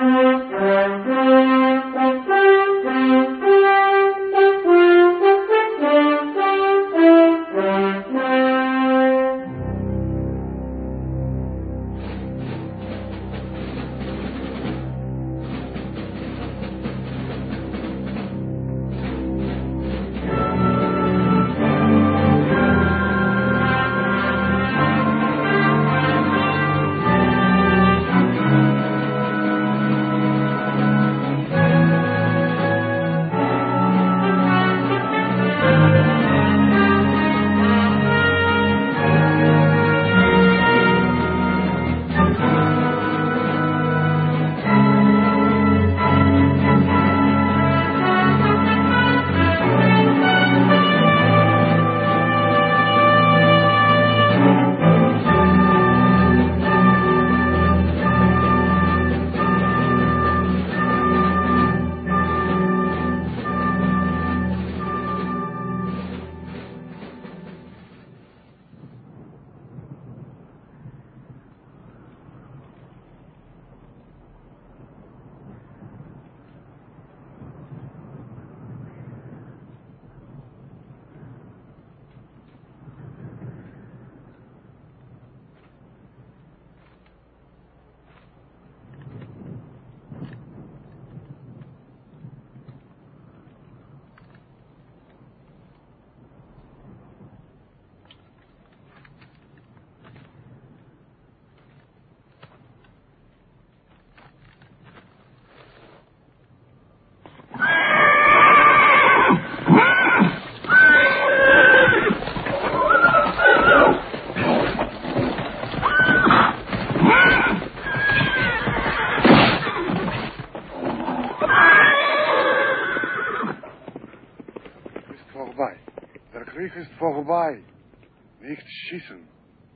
Krieg ist vorbei. Nicht schießen.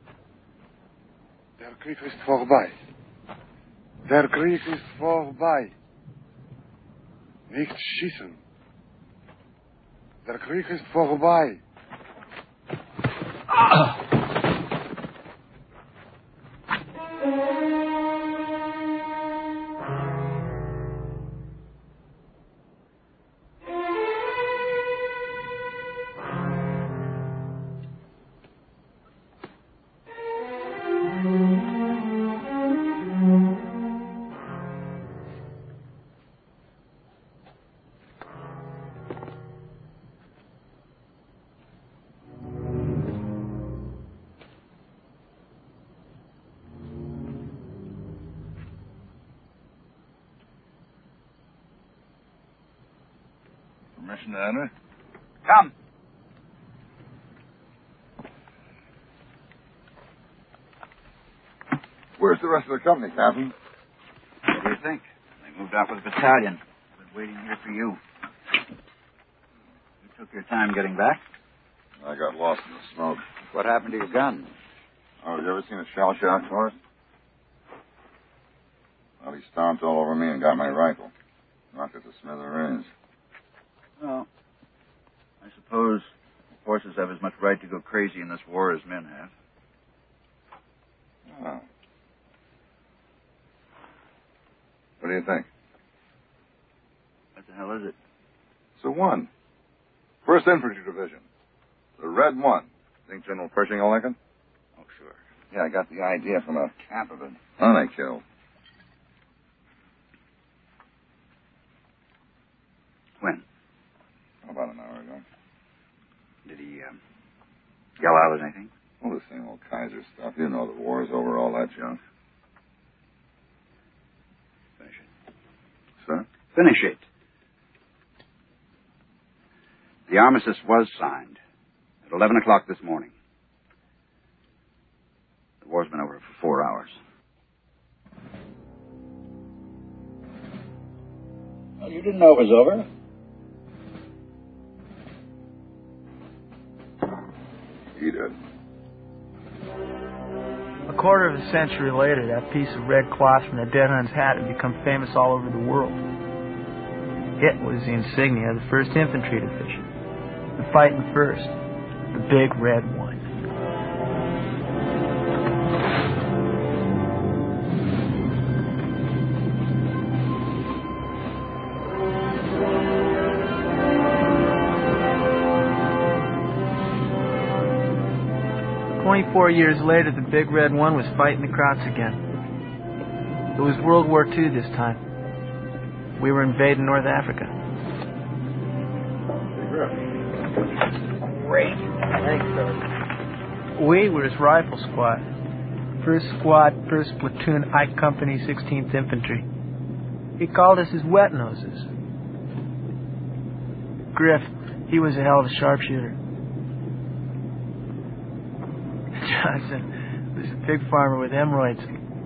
Der Krieg ist vorbei. Der Krieg ist vorbei. Nicht schießen. Der Krieg ist vorbei. Permission to enter? Come. Where's the rest of the company, Captain? What do you think? They moved off with a battalion. Been waiting here for you. You took your time getting back? I got lost in the smoke. What happened to your gun? Oh, have you ever seen a shell shock horse? Well, he stomped all over me and got my rifle. Knocked it to smithereens. Well, I suppose horses have as much right to go crazy in this war as men have. Oh. What do you think? What the hell is it? It's a 1. 1st Infantry Division. The Red 1. Think General Pershing will like it? Oh, sure. Yeah, I got the idea from a cap of it. Oh, they killed. When? About an hour ago. Did he yell out at anything? Well, the same old Kaiser stuff. You know the war's over, all that junk. Finish it. Sir? Finish it. The armistice was signed at 11 o'clock this morning. The war's been over for 4 hours. Well, you didn't know it was over. He did. A quarter of a century later, that piece of red cloth from the dead man's hat had become famous all over the world. It was the insignia of the 1st Infantry Division, the fighting first, the big red one. 24 years later, the Big Red One was fighting the Krauts again. It was World War II this time. We were invading North Africa. Great. Thanks, sir. We were his rifle squad. 1st Squad, 1st Platoon, I Company, 16th Infantry. He called us his wet noses. Griff, he was a hell of a sharpshooter. Johnson was a pig farmer with hemorrhoids.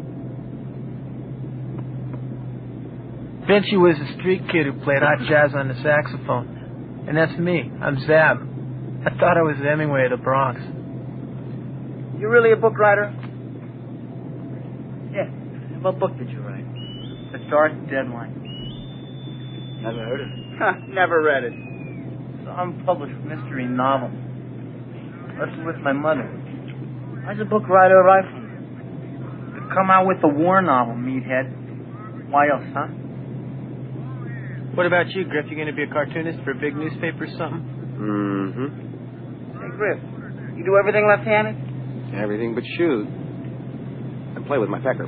Vinci was a street kid who played hot jazz on the saxophone. And that's me. I'm Zab. I thought I was Hemingway of the Bronx. You really a book writer? Yeah. What book did you write? The Dark Deadline. Never heard of it. Never read it. It's an unpublished mystery novel. Wrestled with my mother. I was a book writer, a rifleman. To come out with a war novel, meathead. Why else, huh? What about you, Griff? You going to be a cartoonist for a big newspaper or something? Mm-hmm. Hey, Griff, you do everything left-handed? Everything but shoot. I play with my pecker.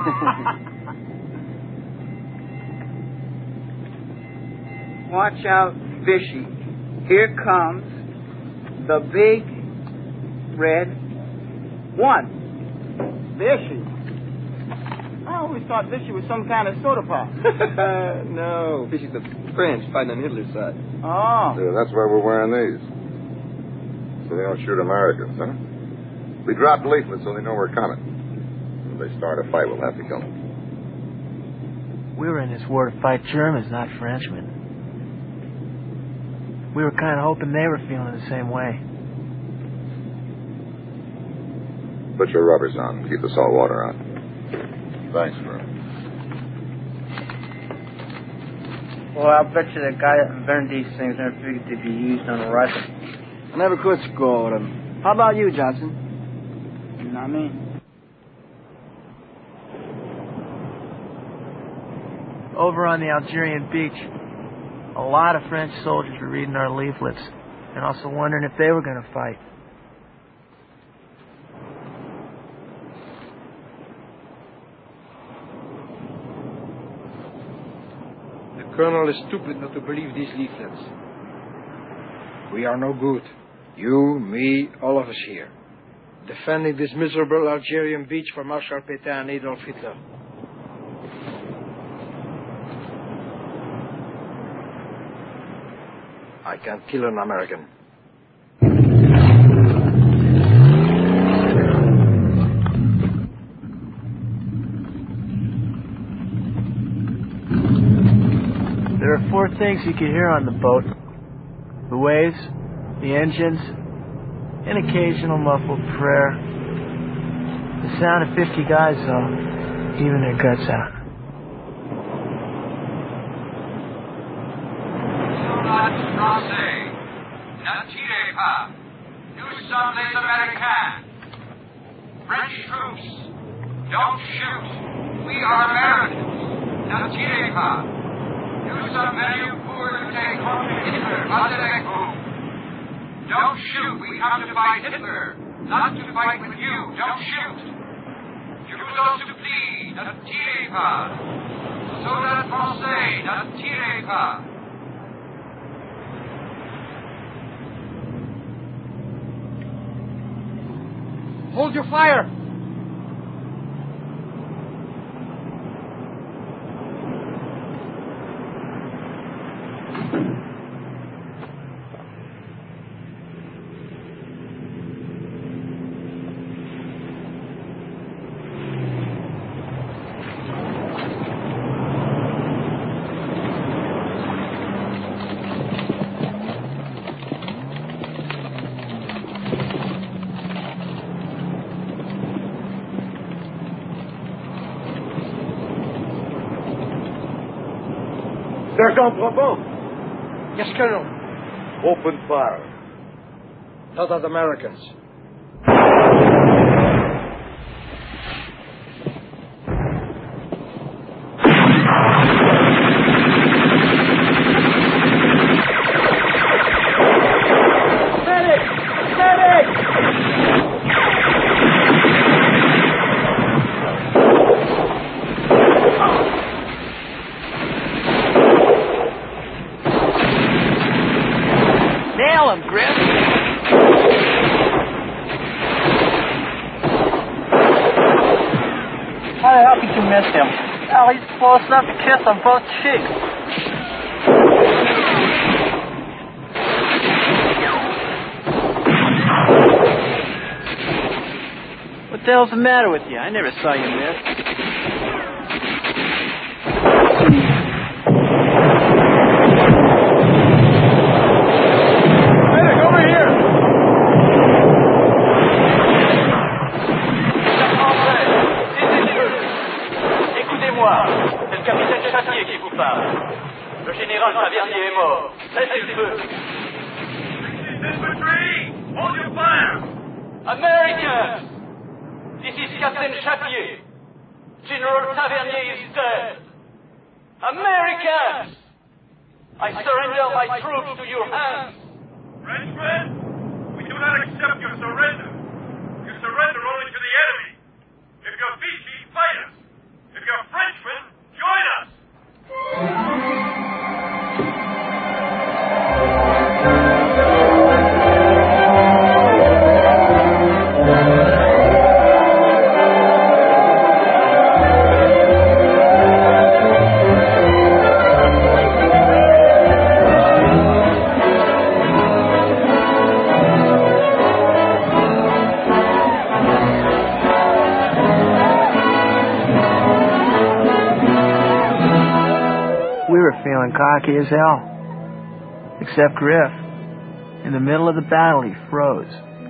Watch out, Fishy. Here comes the Big Red One. Fishy? I always thought Fishy was some kind of soda pop. No, Fishy's the French fighting on Hitler's side. Oh. Yeah, that's why we're wearing these. So they don't shoot Americans, huh? We dropped leaflets so they know we're coming. If they start a fight, we'll have to kill them. We were in this war to fight Germans, not Frenchmen. We were kind of hoping they were feeling the same way. Put your rubbers on. Keep the salt water on. Thanks, bro. Well, I'll bet you the guy that invented these things never figured they'd be used on a rifle. I never could score them. How about you, Johnson? Not me. Over on the Algerian beach, a lot of French soldiers were reading our leaflets and also wondering if they were going to fight. The colonel is stupid not to believe these leaflets. We are no good. You, me, all of us here. Defending this miserable Algerian beach for Marshal Pétain and Adolf Hitler. I can kill an American. There are 4 things you could hear on the boat. The waves, the engines, an occasional muffled prayer. The sound of 50 guys, though, even their guts out. French troops, don't shoot. We are Americans. Not tirez pas. Nous sommes venus pour lutter contre Hitler. Pas don't shoot. We come to fight Hitler, not to fight with you. Don't shoot. Je vous en supplie, ne tirez pas. Soldats français, ne tirez pas. Hold your fire! Sergeant Brabant, Yes, Colonel. open fire. Not as Americans. Medic! Medic! Oh, he's close enough to kiss on both cheeks. What the hell's the matter with you? I never saw you miss. Medic, over here! Écoutez-moi, c'est le capitaine Châtier qui vous parle. Le général Tavernier est mort. Cessez le feu. Infantry, hold your fire! Americans! This is Captain Châtier. General Tavernier is dead. Americans! I surrender my troops to your hands. Frenchmen, we do not accept your surrender. You surrender only to the enemy. If you're Vichy, fight us. If you're Frenchmen, join us. Feeling cocky as hell. Except Griff. In the middle of the battle, he froze.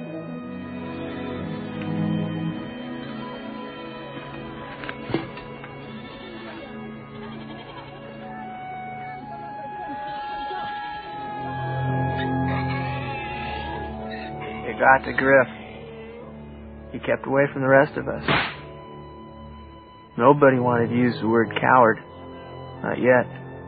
It got to Griff. He kept away from the rest of us. Nobody wanted to use the word coward. Not yet.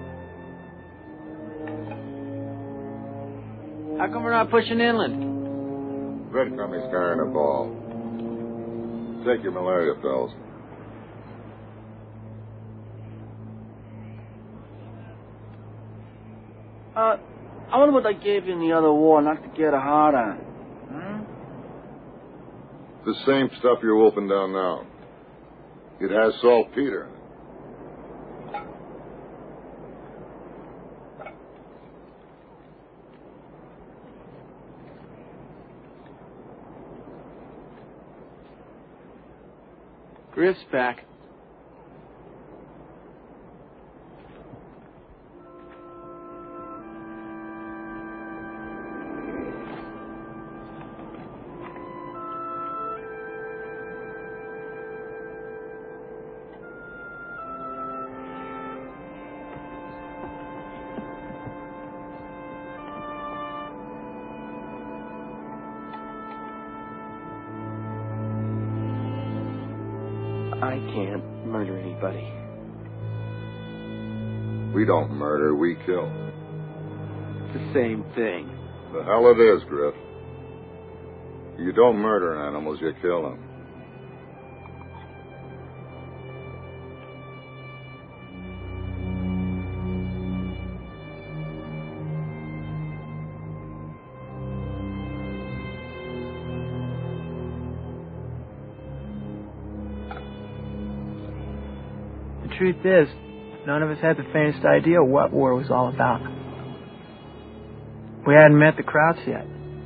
How come we're not pushing inland? Breadcrumbing's carrying a ball. Take your malaria pills. I wonder what they gave you in the other war not to get a hard on. The same stuff you're wolfing down now. It has saltpeter in it. Griff's back. I can't murder anybody. We don't murder, we kill. It's the same thing. The hell it is, Griff. You don't murder animals, you kill them. The truth is, none of us had the faintest idea what war was all about. We hadn't met the Krauts yet.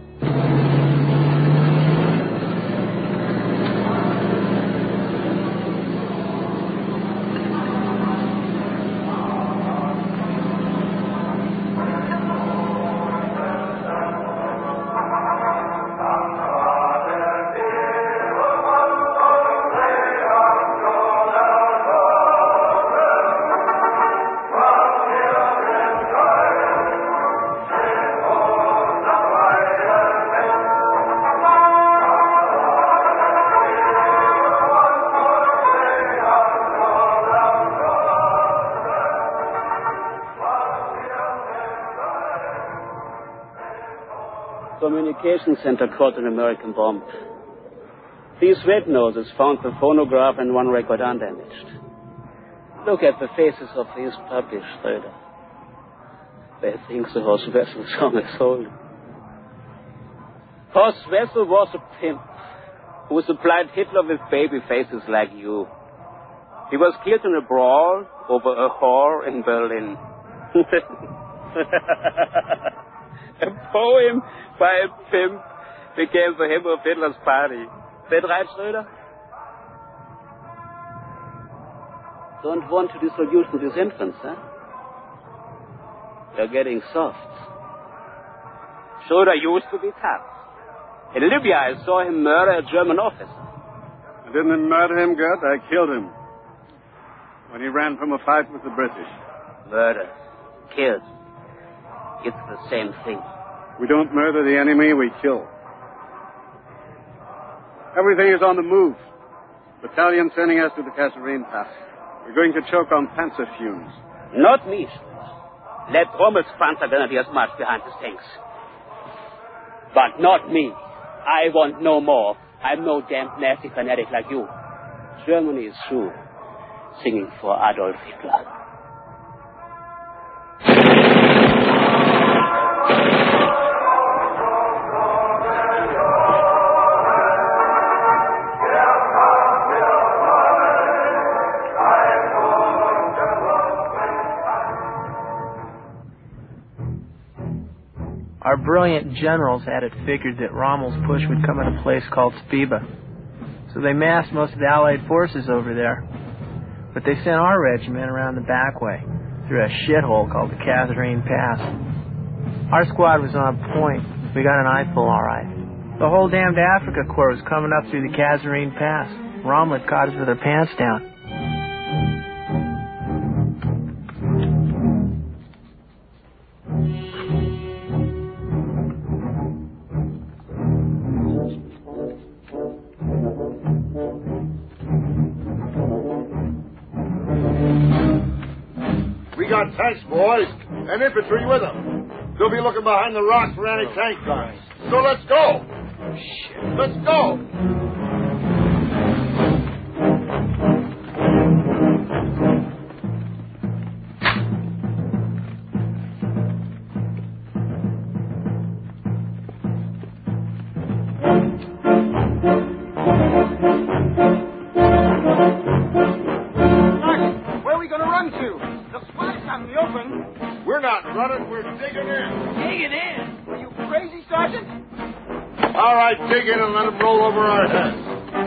Communication center caught an American bomb. These red noses found the phonograph and one record undamaged. Look at the faces of these puppies, Schröder. They think the Horst Wessel song is holy. Horst Wessel was a pimp who supplied Hitler with baby faces like you. He was killed in a brawl over a whore in Berlin. A poem by a pimp became the hymn of Hitler's party. That right, Schröder? Don't want to disillusion these infants, huh? They're getting soft. Schröder used to be tough. In Libya, I saw him murder a German officer. I didn't murder him, Gert. I killed him. When he ran from a fight with the British. Murder. Killed. It's the same thing. We don't murder the enemy, we kill. Everything is on the move. Battalion sending us to the Kasserine Pass. We're going to choke on panzer fumes. Not me. Let Rommel's panzer grenadiers march behind the tanks. But not me. I want no more. I'm no damn nasty fanatic like you. Germany is through singing for Adolf Hitler. Our brilliant generals had it figured that Rommel's push would come at a place called Spiba. So they massed most of the Allied forces over there. But they sent our regiment around the back way, through a shithole called the Kasserine Pass. Our squad was on point. We got an eyeful all right. The whole damned Africa Corps was coming up through the Kasserine Pass. Rommel had caught us with our pants down. Tanks, boys, and infantry with them. They'll be looking behind the rocks for anti-tank guns. So let's go. Shit. Let's go. Where are we going to run to? The spot's out in the open. We're not running, we're digging in. Digging in? Are you crazy, Sergeant? All right, dig in and let them roll over our heads.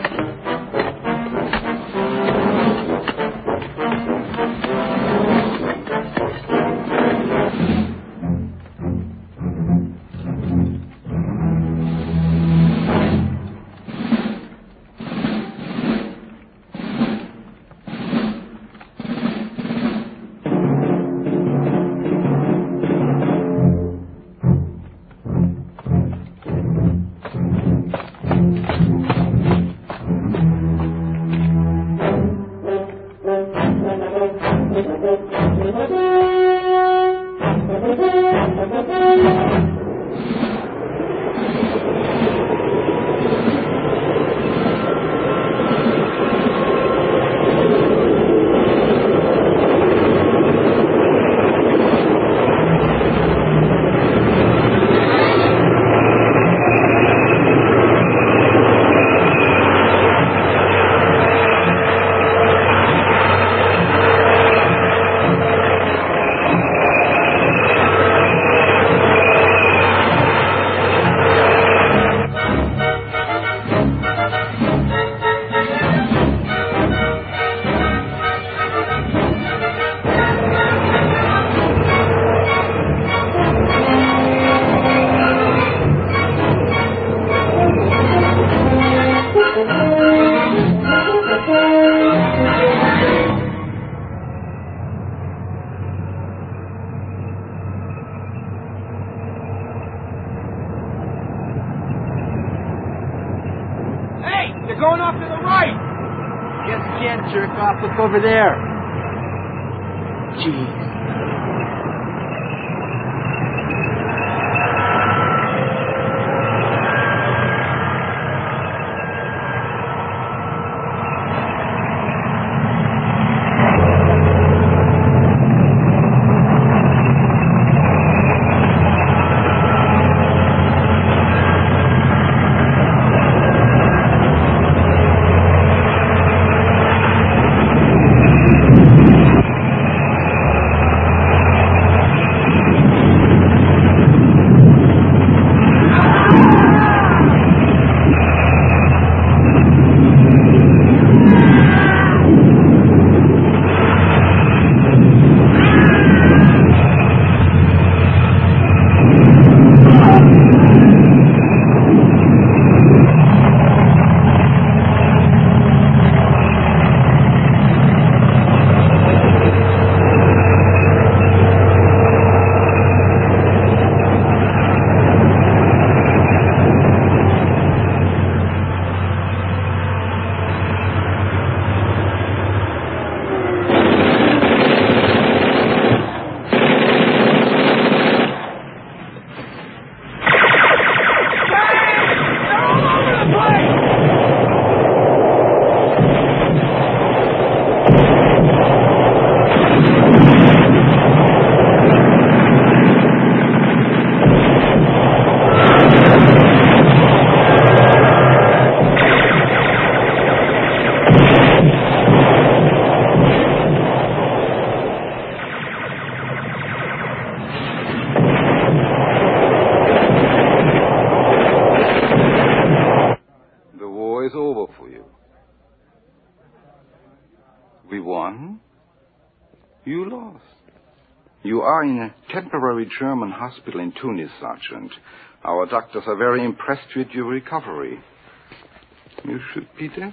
Going off to the right. Guess again, jerk off. Look over there. Jeez. You are in a temporary German hospital in Tunis, Sergeant. Our doctors are very impressed with your recovery. You should be there.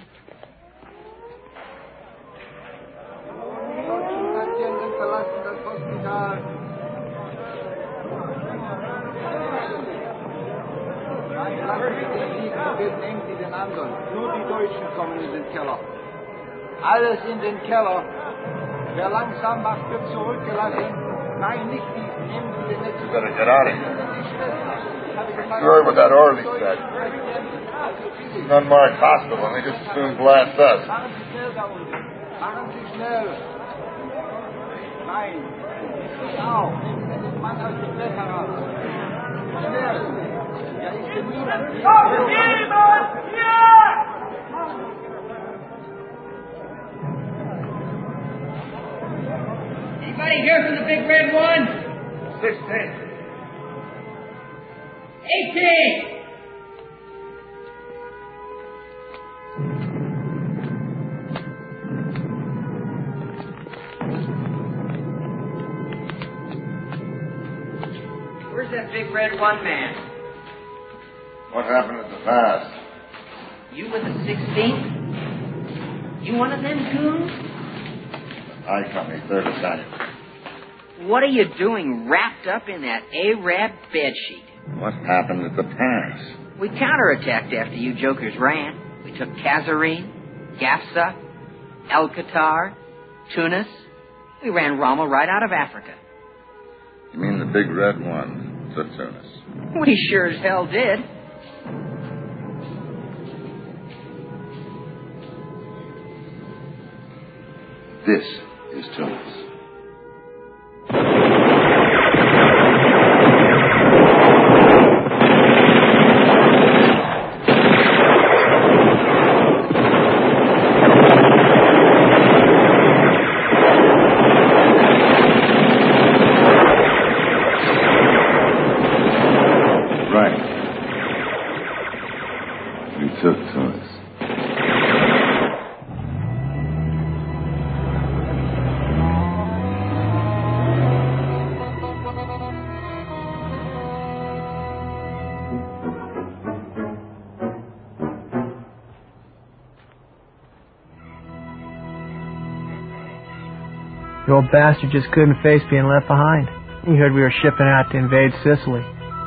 Nur die Deutschen kommen in den Keller. Alles in den Keller. Wer langsam macht, wird zurückgelassen. Nein, nicht die. Nehmen Sie den nicht. Better get out of here. You heard what that orderly said. It's an unmarked hospital, and they just as soon blast us. Machen Sie schnell da unten. Machen Sie schnell. Nein. Sie auch. Nehmen Sie den Mann aus dem Bett heraus. Schnell. Ja, ich bin niemand hier. Niemand hier! Anybody here from the big red one? 16. 18. Where's that big red one man? What happened at the pass? You with the 16th? You one of them goons? I Company, 3rd Battalion. What are you doing wrapped up in that Arab bedsheet? What happened at the pass? We counterattacked after you jokers ran. We took Kasserine, Gafsa, El Qatar, Tunis. We ran Rommel right out of Africa. You mean the big red one to Tunis? We sure as hell did. This is Tunis. Right. We took Tunis. The old bastard just couldn't face being left behind. He heard we were shipping out to invade Sicily.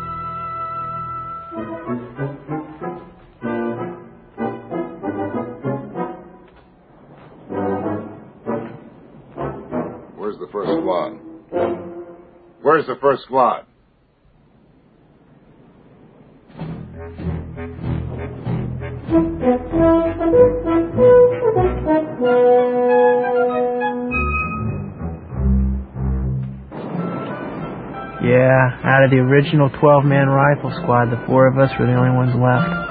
Where's the first squad? Where's the first squad? Yeah, out of the original 12-man rifle squad, the 4 of us were the only ones left.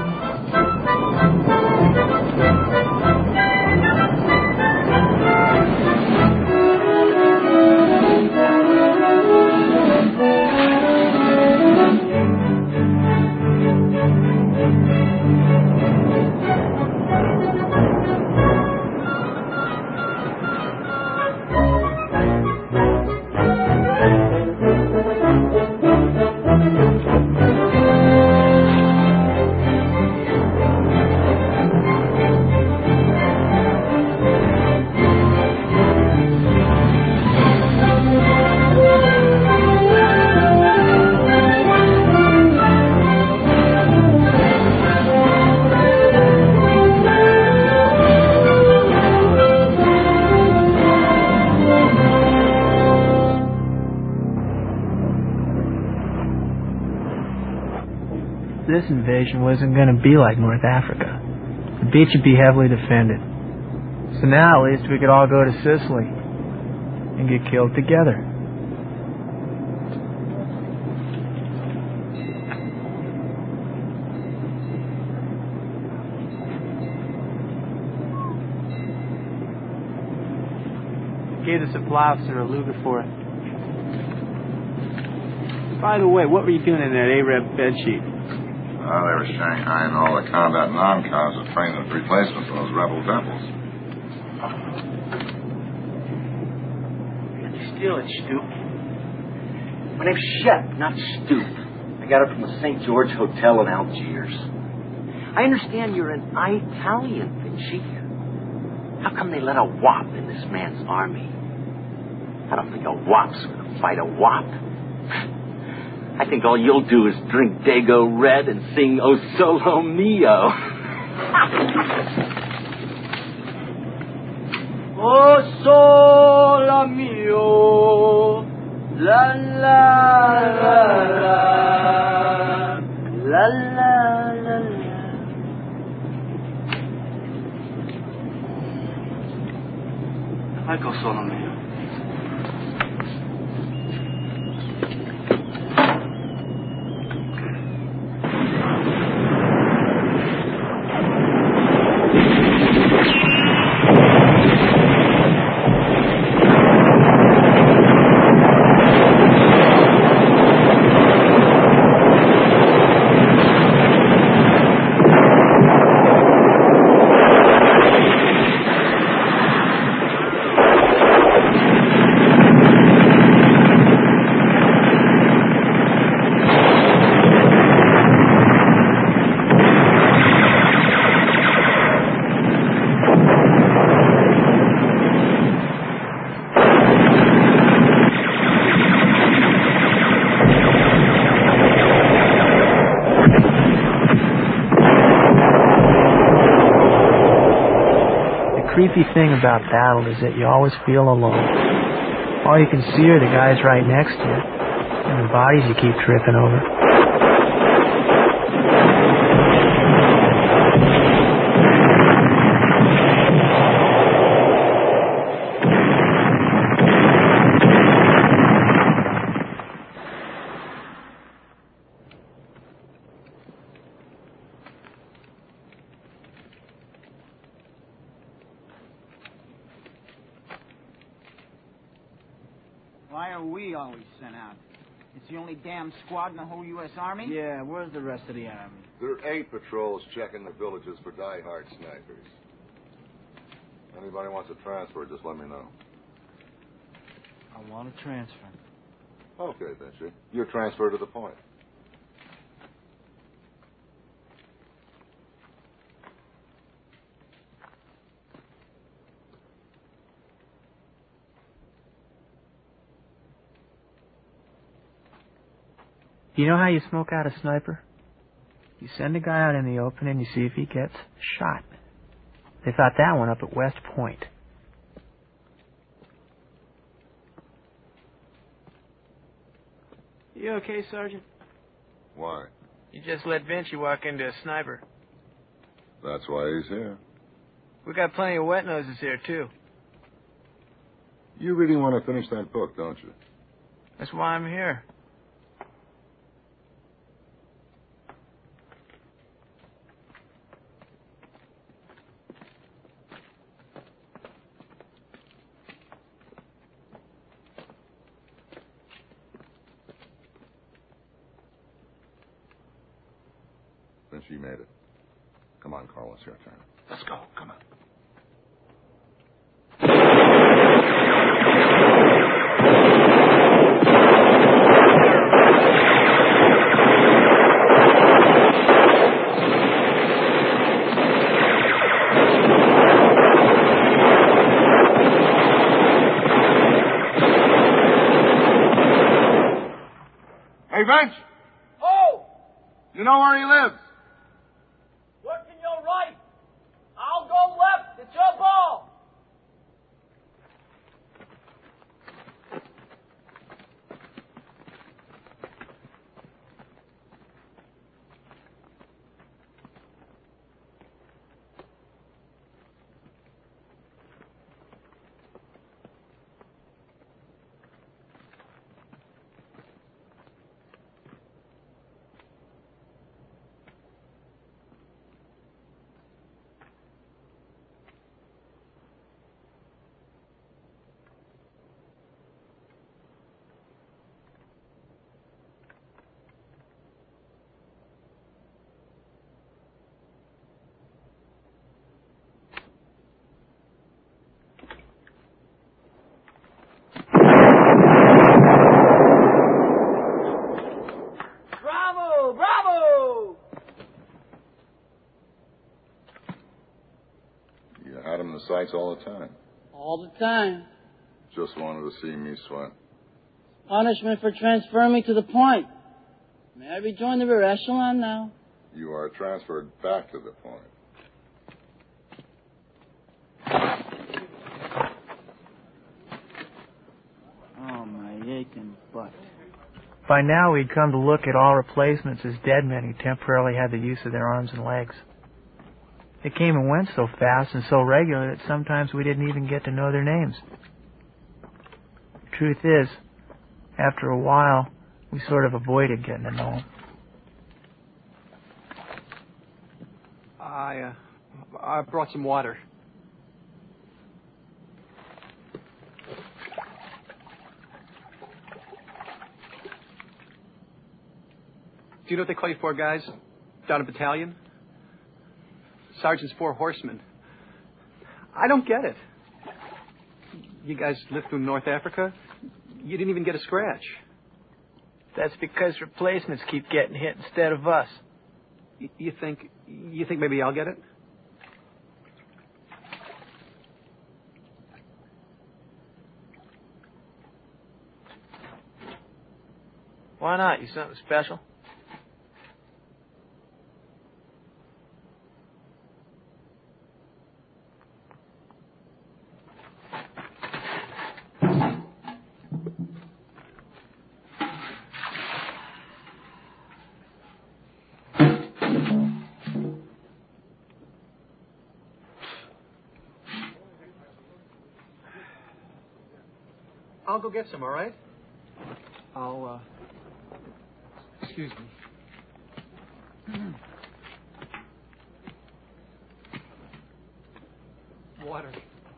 This invasion wasn't going to be like North Africa. The beach would be heavily defended. So now at least we could all go to Sicily and get killed together. Gave the supply officer a Luger for it. By the way, what were you doing in that Arab bedsheet? Well, they were shanghaiing all the combat non-coms to train them replacements for those rebel devils. Steal it, Stu. My name's Shep, not Stoop. I got it from the St. George Hotel in Algiers. I understand you're an Italian, Vinci. How come they let a wop in this man's army? I don't think a wop's gonna fight a wop. I think all you'll do is drink Dago Red and sing O Solo Mio. O Solo Mio, la la la la, la la la la. I like O Solo Mio. The creepy thing about battle is that you always feel alone. All you can see are the guys right next to you, and the bodies you keep tripping over. Why are we always sent out? It's the only damn squad in the whole U.S. Army? Yeah, where's the rest of the army? There are 8 patrols checking the villages for die-hard snipers. Anybody wants a transfer, just let me know. I want to transfer. Okay, Vinci. You're transferred to the point. You know how you smoke out a sniper? You send a guy out in the open and you see if he gets shot. They thought that one up at West Point. You okay, Sergeant? Why? You just let Vinci walk into a sniper. That's why he's here. We got plenty of wet noses here, too. You really want to finish that book, don't you? That's why I'm here. She made it. Come on, Carlos, your turn. Let's go. Come on. Hey, Vince! Oh! You know where he lives? Look to your right. I'll go left. It's your ball. sights all the time. All the time. Just wanted to see me sweat. Punishment for transferring me to the point. May I rejoin the rear echelon now? You are transferred back to the point. Oh, my aching butt. By now, we'd come to look at all replacements as dead men who temporarily had the use of their arms and legs. They came and went so fast and so regular that sometimes we didn't even get to know their names. The truth is, after a while, we sort of avoided getting to know them. I brought some water. Do you know what they call you for, guys? Down a battalion? Sergeant's 4 horsemen. I don't get it. You guys lived through North Africa? You didn't even get a scratch. That's because replacements keep getting hit instead of us. You think maybe I'll get it? Why not? You something special? I'll go get some, all right? Excuse me. Water.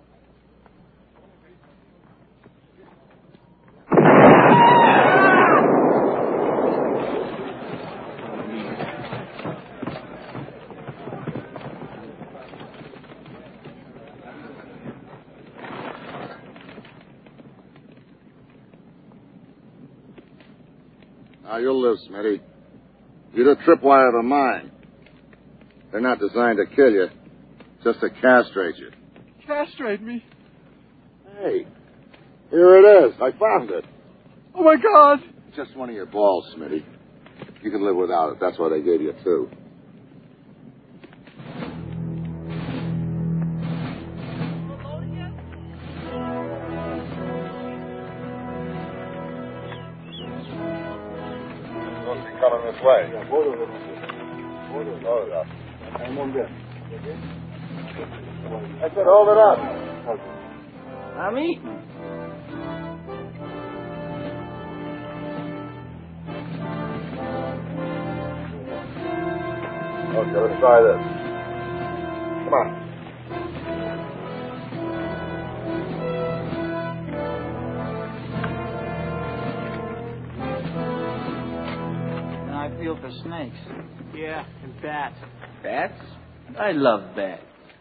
Now, you'll live, Smitty. You're the tripwire of the mine. They're not designed to kill you, just to castrate you. Castrate me? Hey, here it is. I found it. Oh, my God. Just one of your balls, Smitty. You can live without it. That's why they gave you 2. Coming this way. Load it up. I said hold it up. I'm eating. Okay, let's try this. Come on. I feel for snakes. Yeah, and bats. Bats? I love bats.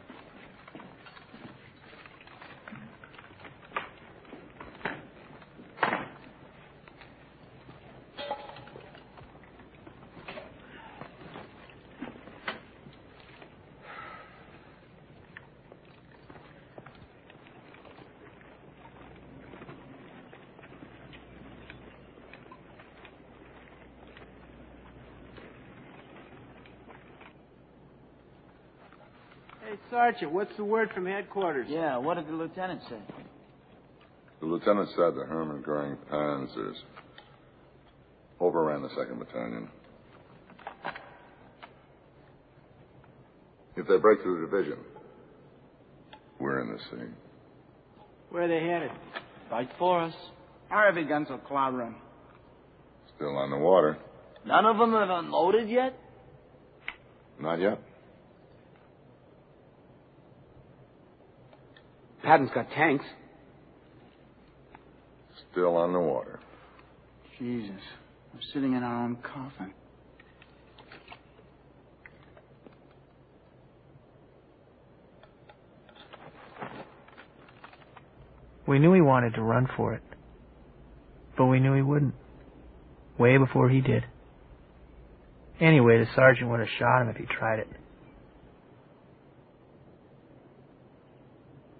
Hey, Sergeant, what's the word from headquarters? Yeah, what did the lieutenant say? The lieutenant said the Hermann Goering Panzers overran the 2nd Battalion. If they break through the division, we're in the scene. Where are they headed? Fight for us. Our heavy guns will cloud run. Still on the water. None of them have unloaded yet? Not yet. Patton's got tanks. Still on the water. Jesus. We're sitting in our own coffin. We knew he wanted to run for it. But we knew he wouldn't. Way before he did. Anyway, the sergeant would have shot him if he tried it.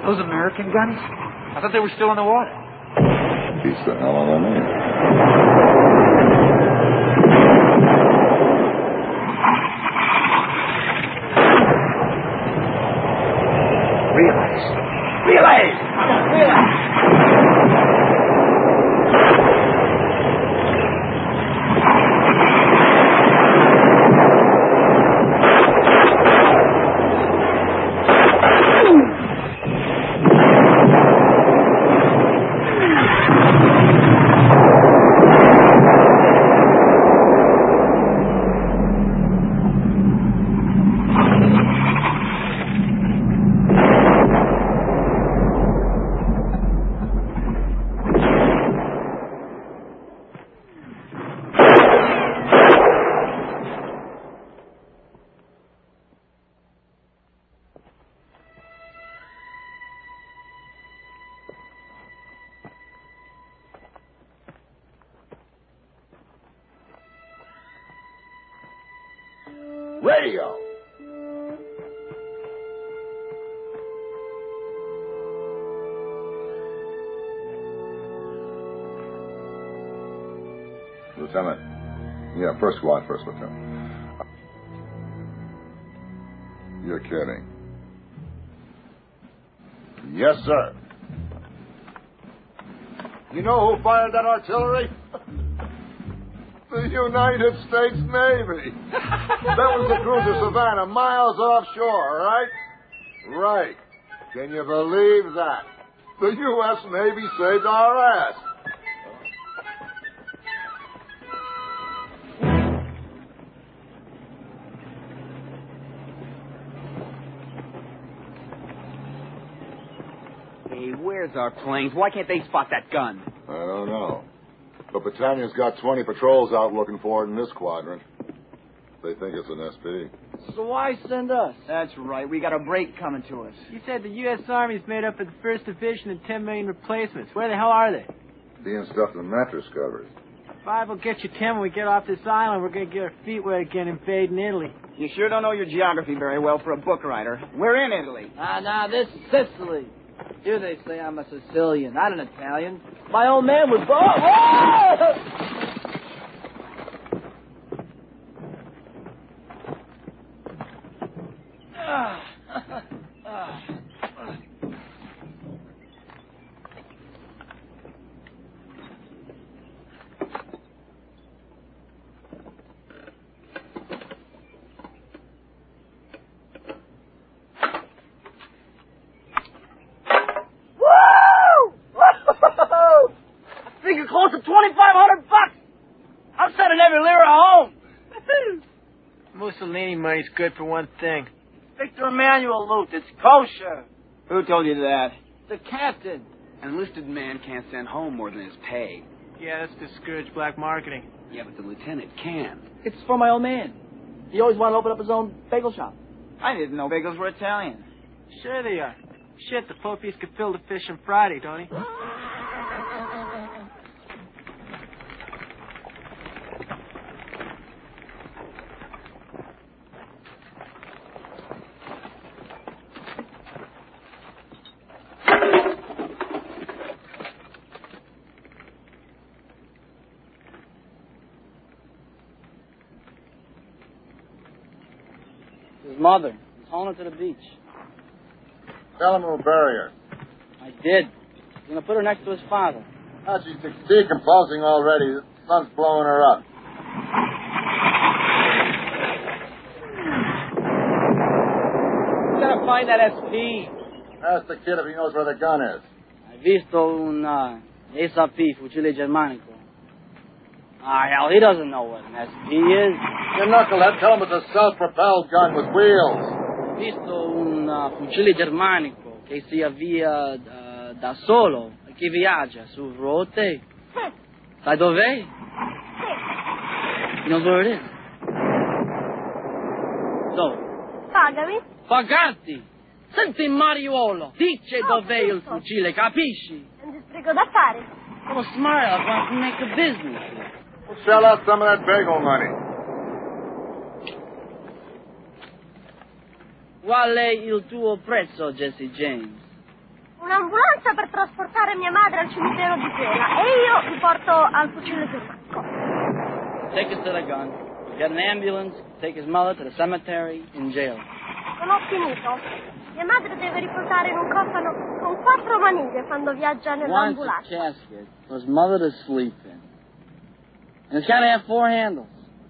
Those American guns? I thought they were still in the water. Beats the hell out of me. Relays! Radio! Lieutenant. Yeah, first squad, first lieutenant. You're kidding. Yes, sir. You know who fired that artillery? The United States Navy. That was the cruiser Savannah, miles offshore, right? Right. Can you believe that? The U.S. Navy saved our ass. Hey, where's our planes? Why can't they spot that gun? I don't know. But Battalion's got 20 patrols out looking for it in this quadrant. They think it's an SP. So why send us? That's right. We got a break coming to us. You said the U.S. Army's made up of the 1st Division and 10 million replacements. Where the hell are they? Being stuffed in mattress covers. 5 will get you 10 when we get off this island. We're going to get our feet wet again invading Italy. You sure don't know your geography very well for a book writer. We're in Italy. Nah, this is Sicily. Here they say I'm a Sicilian, not an Italian. My old man was born. Close to $2,500. I'm sending every lira home. Mussolini money's good for one thing. Victor Emmanuel loot. It's kosher. Who told you that? The captain. An enlisted man can't send home more than his pay. Yeah, that's discouraged black marketing. Yeah, but the lieutenant can. It's for my old man. He always wanted to open up his own bagel shop. I didn't know bagels were Italian. Sure they are. Shit, the Pope used to fill the fish on Friday, don't he? His mother. He's hauling her to the beach. Tell him we'll bury her. I did. He's going to put her next to his father. Oh, she's decomposing already. The sun's blowing her up. We got to find that SP. Ask the kid if he knows where the gun is. Hai visto un SAP, fucile germanico. Ah, hell, he doesn't know what an SP is. You knucklehead, tell him it's a self-propelled gun with wheels. Ho visto un fucile germanico che si avvia da solo, che viaggia su rotte. Sai dov'è? He knows where it is. Dove? Pagami. Pagarti! Senti Mariuolo, dice dov'è il fucile, capisci? Non ti spreco da fare. Oh, smile, I want to make a business. We'll shell out some of that bagel money. Qual è il tuo prezzo, Jesse James? Un'ambulanza per trasportare mia madre al cimitero di Gela e io vi porto al fucile Germanico. Take us to the gun. Get an ambulance, take his mother to the cemetery in jail. Non ho finito. Mia madre deve riposare in un cofano con 4 maniglie quando viaggia Wants a nell'ambulanza. casket for his mother to sleep in. And it's got to have 4 handles.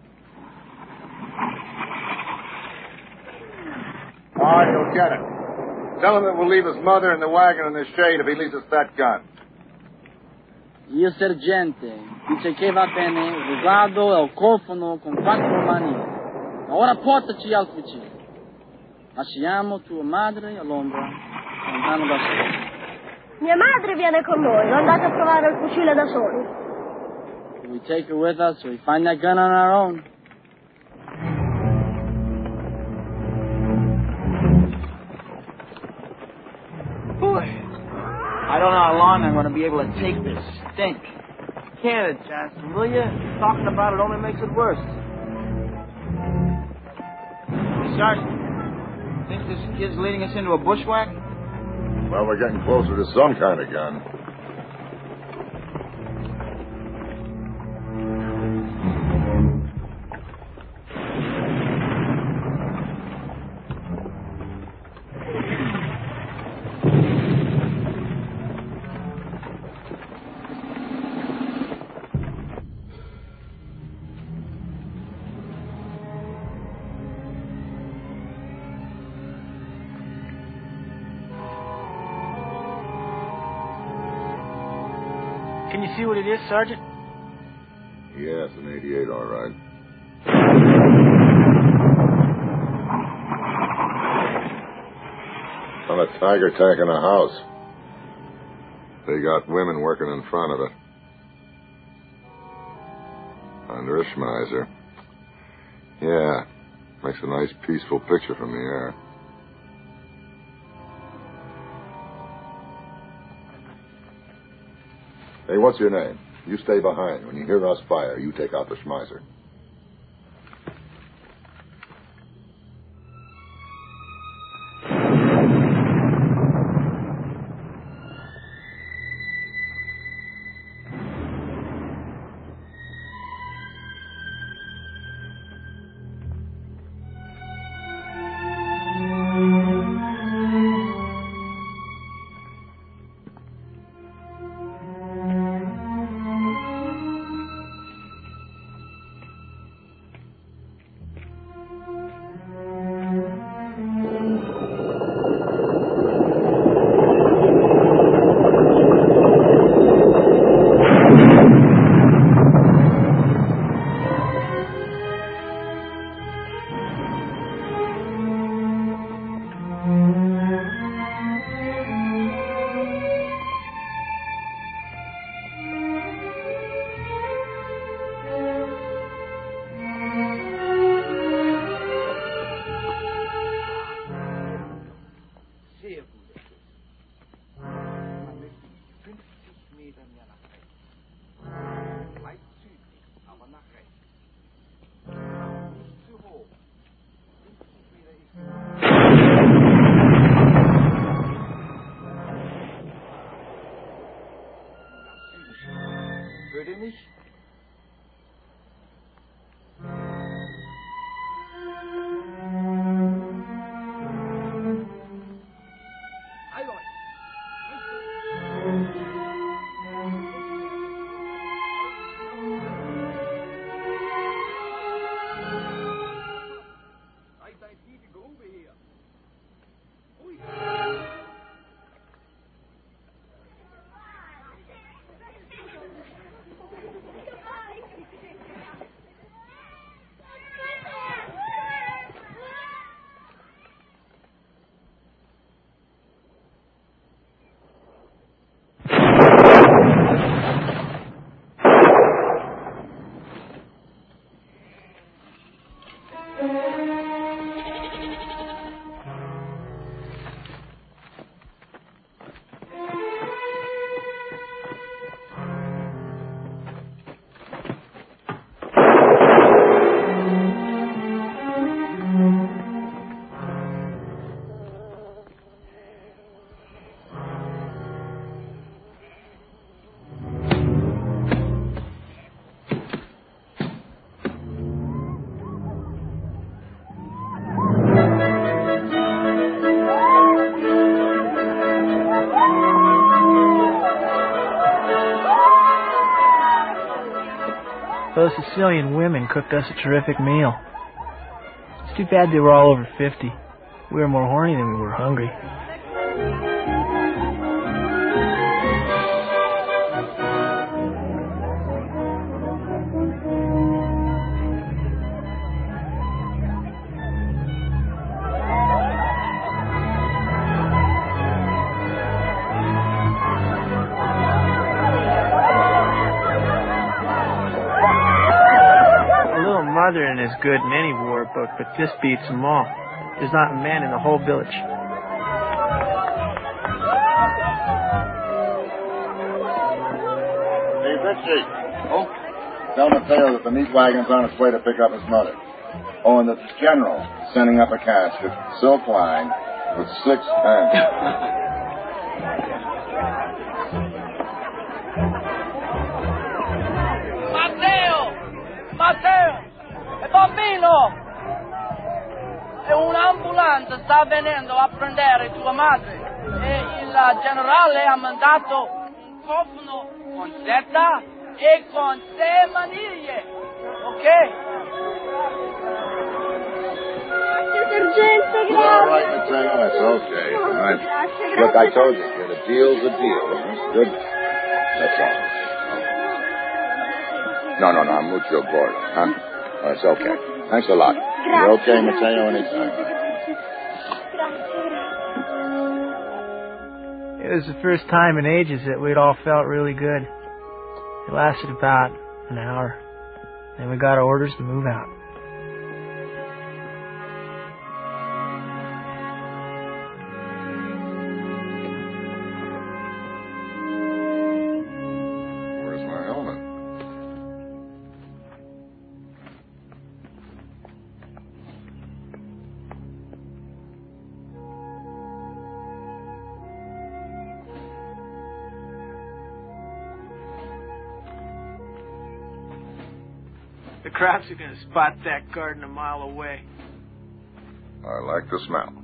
All right, he'll get it. Tell him that we'll leave his mother in the wagon in the shade if he leaves us that gun. Io sergente, dice che va bene, riguardo al cofano con 4 maniglie. Ora portaci al fucile. Lasciamo tua madre all'ombra, lontano da soli. Mia madre viene con noi, non andate a provare il fucile da soli. We take her with us, so we find that gun on our own. Boy, I don't know how long I'm going to be able to take this stink. Can it, Johnson, will you? Talking about it only makes it worse. Sergeant, think this kid's leading us into a bushwhack? Well, we're getting closer to some kind of gun. Can you see what it is, Sergeant? Yeah, it's an 88, all right. On a Tiger tank in a house. They got women working in front of it. Under a Schmeiser. Yeah, makes a nice peaceful picture from the air. Hey, what's your name? You stay behind. When you hear us fire, you take out the Schmeiser. Those Sicilian women cooked us a terrific meal. It's too bad they were all over 50. We were more horny than we were hungry. Mother is good in any war book, but this beats them all. There's not a man in the whole village. Hey, Richie. Oh? Tell Mateo that the meat wagon's on its way to pick up his mother. Oh, and that the general is sending up a casket, silk line, with 6 pence. Matteo! È bambino! E un'ambulanza sta venendo a prendere tua madre. E il generale ha mandato un cofano con seta e con 6 maniglie. Ok? Sergente, It's all right, Mateo. That's okay. All right. Look, I told you, kid, a deal's a deal. Good? That's all. No, I'm mucho gordo, huh? Oh, it's okay. Thanks a lot. You're okay, Mateo, anytime. It was the first time in ages that we'd all felt really good. It lasted about an hour. Then we got orders to move out. Where's my helmet? The cops are gonna spot that garden a mile away. I like the smell.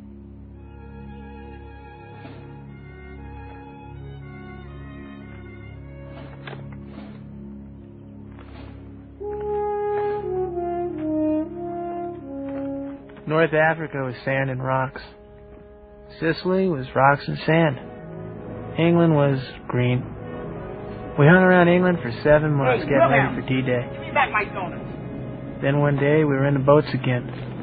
North Africa was sand and rocks. Sicily was rocks and sand. England was green. We hung around England for 7 months getting ready for D-Day. Give me back my donuts. Then one day we were in the boats again.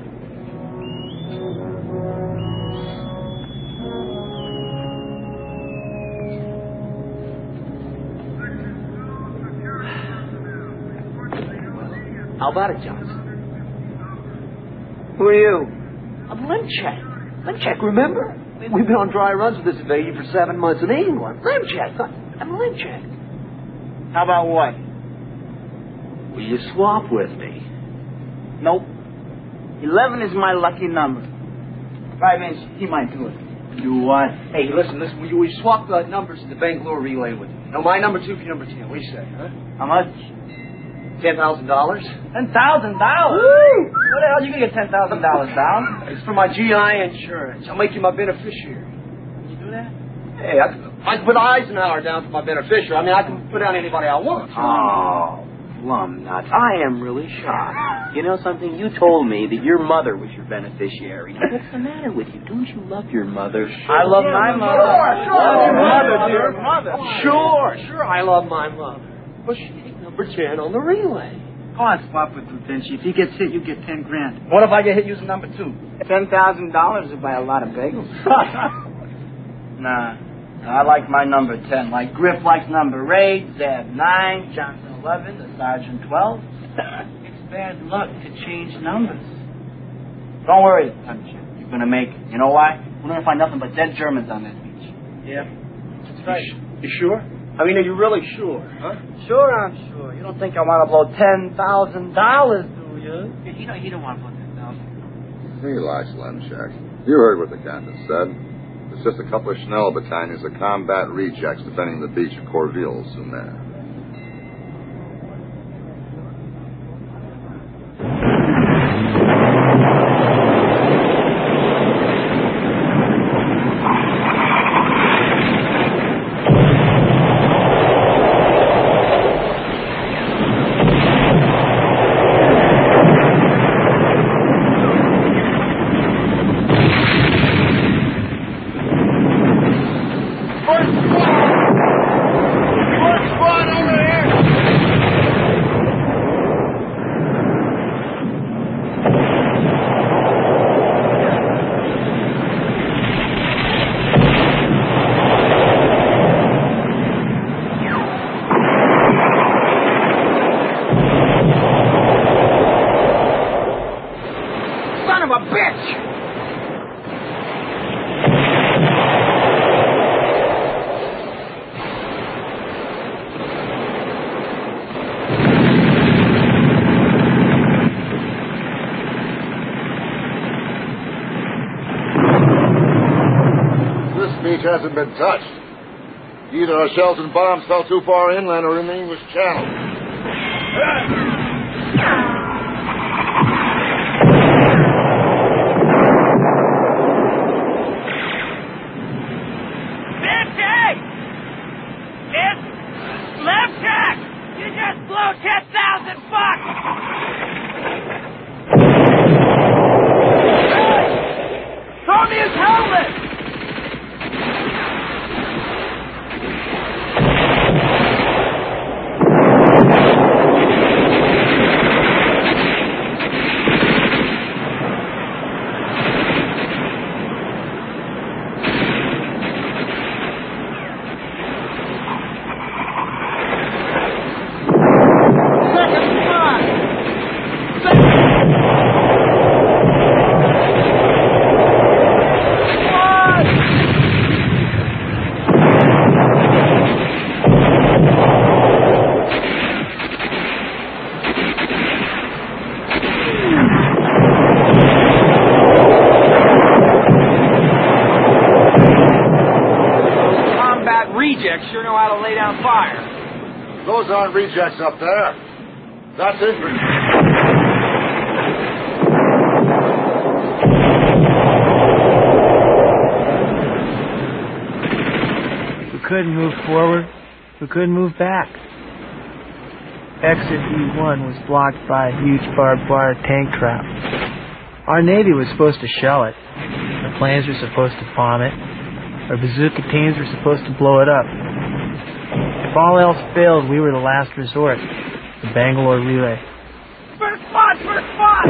How about it, Johnson? Who are you? I'm Limchak. Limchak, remember? We've been on dry runs with this invasion for 7 months in England. Limchak. I'm Limchak. How about what? Will you swap with me? Nope. 11 is my lucky number. 5 inch, he might do it. Do what? Hey, listen, will you swap the numbers in the Bangalore relay with me? No, my number 2 for your number 10. What do you say, huh? How much? $10,000? $10,000? Where the hell you gonna get $10,000 down? It's for my GI insurance. I'll make you my beneficiary. Can you do that? Hey, I can put Eisenhower down for my beneficiary. I mean, I can put down anybody I want. Oh, plum nuts. I am really shocked. You know something? You told me that your mother was your beneficiary. What's the matter with you? Don't you love your mother? I love my mother. Your mother. Sure, I love my mother. But she ain't number 10 on the relay. Go on, swap with Lieutenant. If he gets hit, you get 10 grand. What if I get hit using number 2? $10,000 would buy a lot of bagels. Nah, I like my number 10. Like Griff likes number 8, Zeb 9, Johnson 11, the Sergeant 12. It's bad luck to change numbers. Don't worry, Lieutenant. You're gonna make it. You know why? We're gonna find nothing but dead Germans on that beach. Yeah, that's right. You sure? I mean, are you really sure, huh? Sure, I'm sure. You don't think I want to blow $10,000, do you? You don't want to blow $10,000. Relax, Lemchak. You heard what the captain said. It's just a couple of Schnell battalions of combat rejects defending the beach of Corville soon there. been touched. Either our shells and bombs fell too far inland or in the English Channel. Vincent! It's left jack! You just blew 10,000 bucks! Throw me his helmet! Sure know how to lay down fire. Those aren't rejects up there. That's infantry. We couldn't move forward. We couldn't move back. Exit E1 was blocked by a huge barbed wire tank trap. Our Navy was supposed to shell it. The planes were supposed to bomb it. Our bazooka teams were supposed to blow it up. If all else failed, we were the last resort. The Bangalore Relay. First spot! First spot!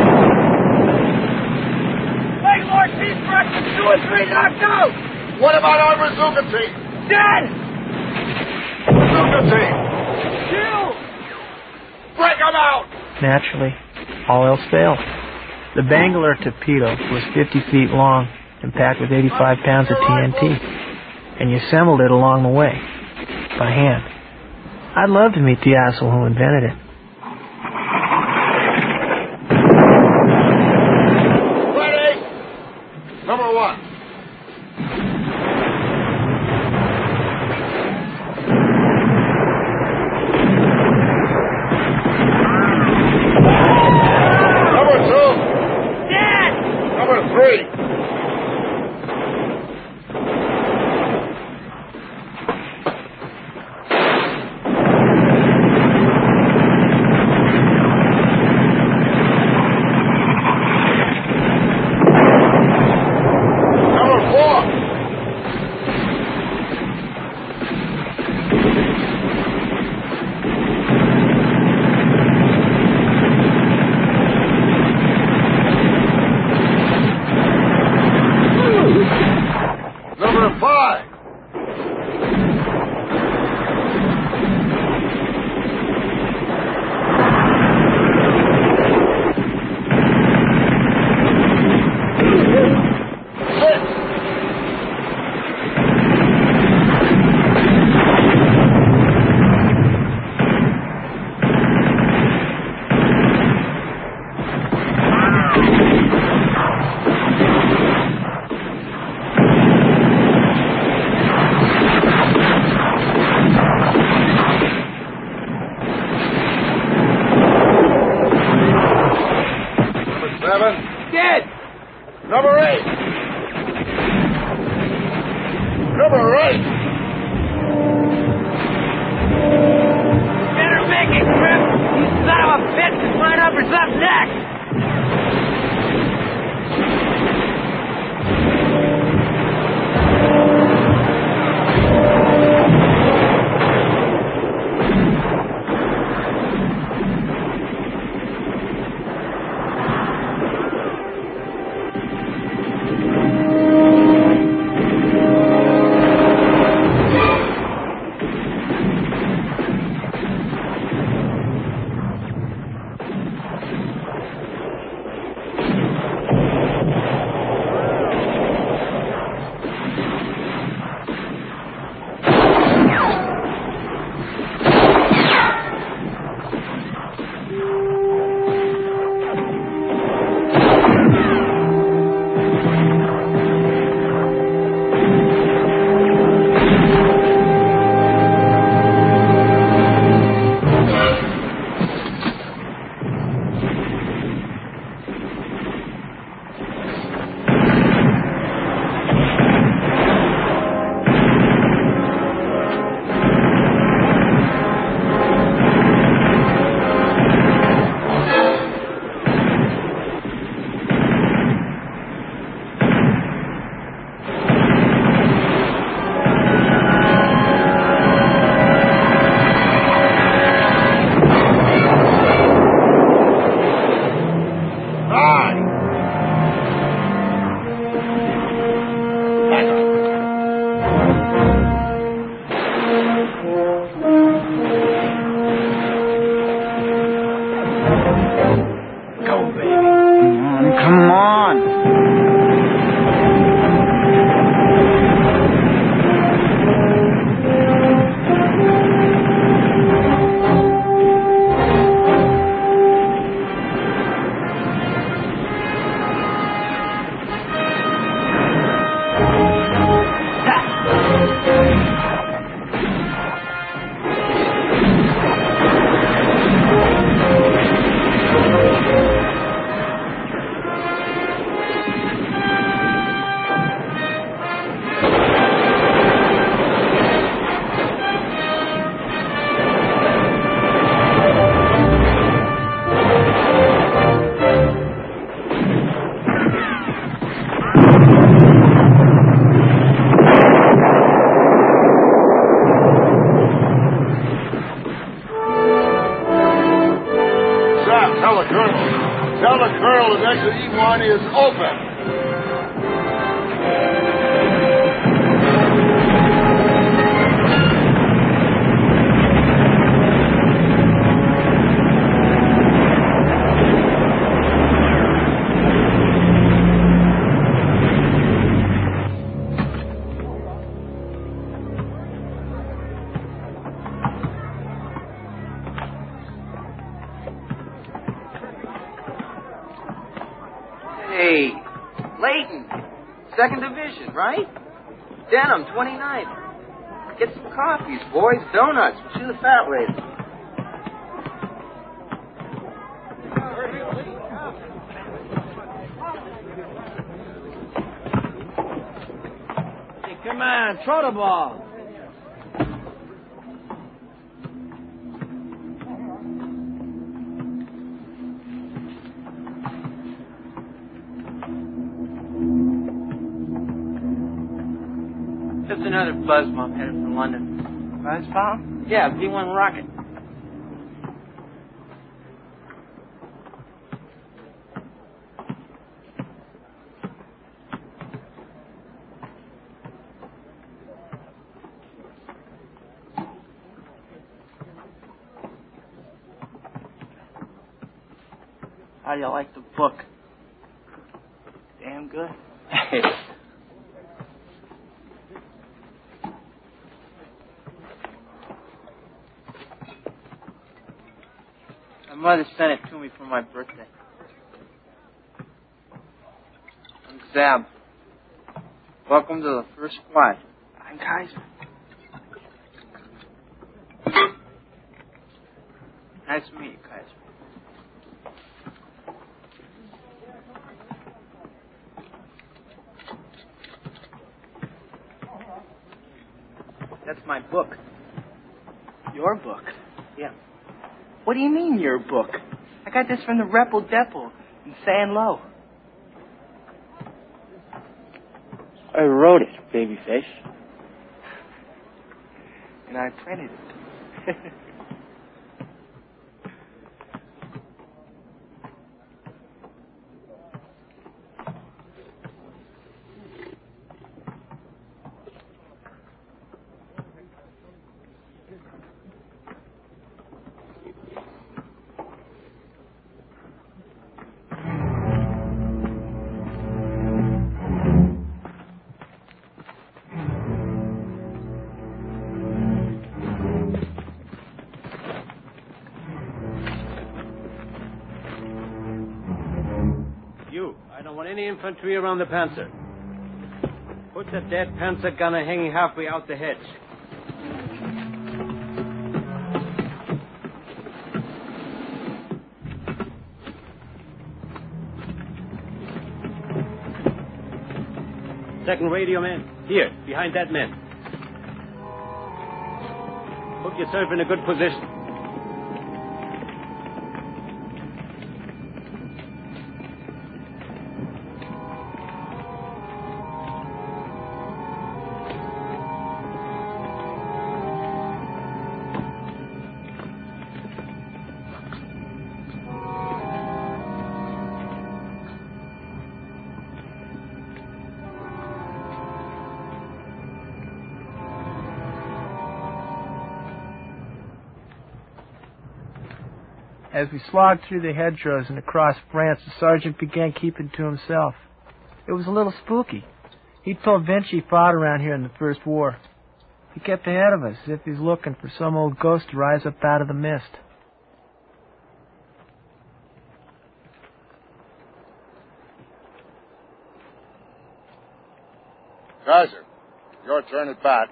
Bangalore team breakfast 2 and 3 knocked out! What about our bazooka team? Dead! Bazooka team! Kill! Break them out! Naturally, all else failed. The Bangalore torpedo was 50 feet long and packed with 85 pounds of TNT. And you assembled it along the way, by hand. I'd love to meet the asshole who invented it. Ready? Number 1. Number 2. Dead! Number 3. Open! Hey, Layton, 2nd Division, right? Denham, 29th. Get some coffees, boys, donuts. We'll see the fat lady. Hey, come on, throw the ball. Just another buzz bomb headed for London. Buzz bomb? Yeah, V1 rocket. How do you like the book? Damn good. My mother sent it to me for my birthday. I'm Zab. Welcome to the first squad. I'm Kaiser. Nice to meet you, Kaiser. That's my book. Your book? Yeah. What do you mean, your book? I got this from the Repo Depot in San Lo. I wrote it, babyface. And I printed it. Any infantry around the Panzer. Put the dead Panzer gunner hanging halfway out the hedge. Second radio man, here, behind that man. Put yourself in a good position. As we slogged through the hedgerows and across France, the sergeant began keeping to himself. It was a little spooky. He'd told Vince he fought around here in the First War. He kept ahead of us as if he's looking for some old ghost to rise up out of the mist. Kaiser, your turn at bat.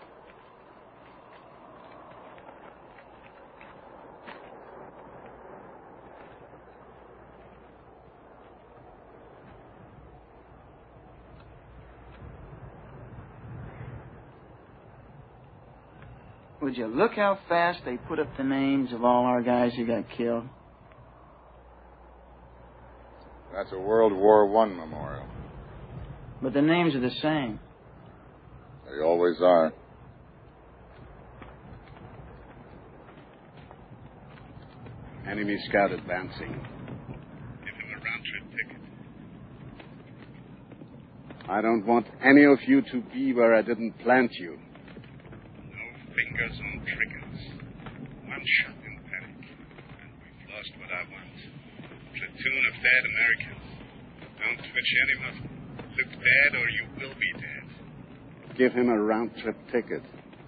Would you look how fast they put up the names of all our guys who got killed? That's a World War I memorial. But the names are the same. They always are. Enemy scout advancing. Give him a round-trip ticket. I don't want any of you to be where I didn't plant you. No fingers on triggers. One shot in panic. And we've lost what I want. Platoon of dead Americans. Don't twitch any muscle. Look dead or you will be dead. Give him a round-trip ticket.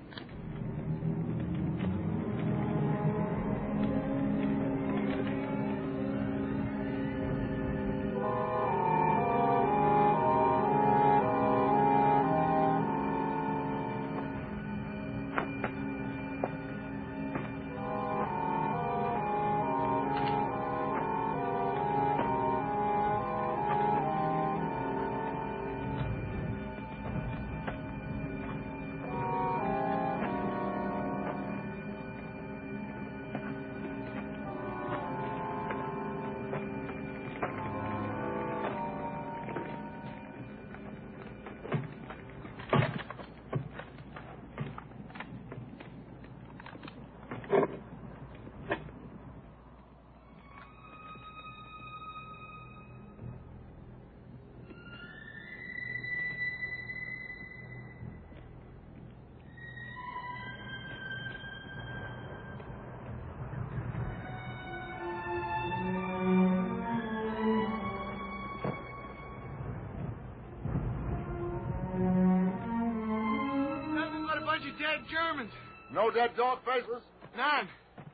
Dead Germans. No dead dog faces? None.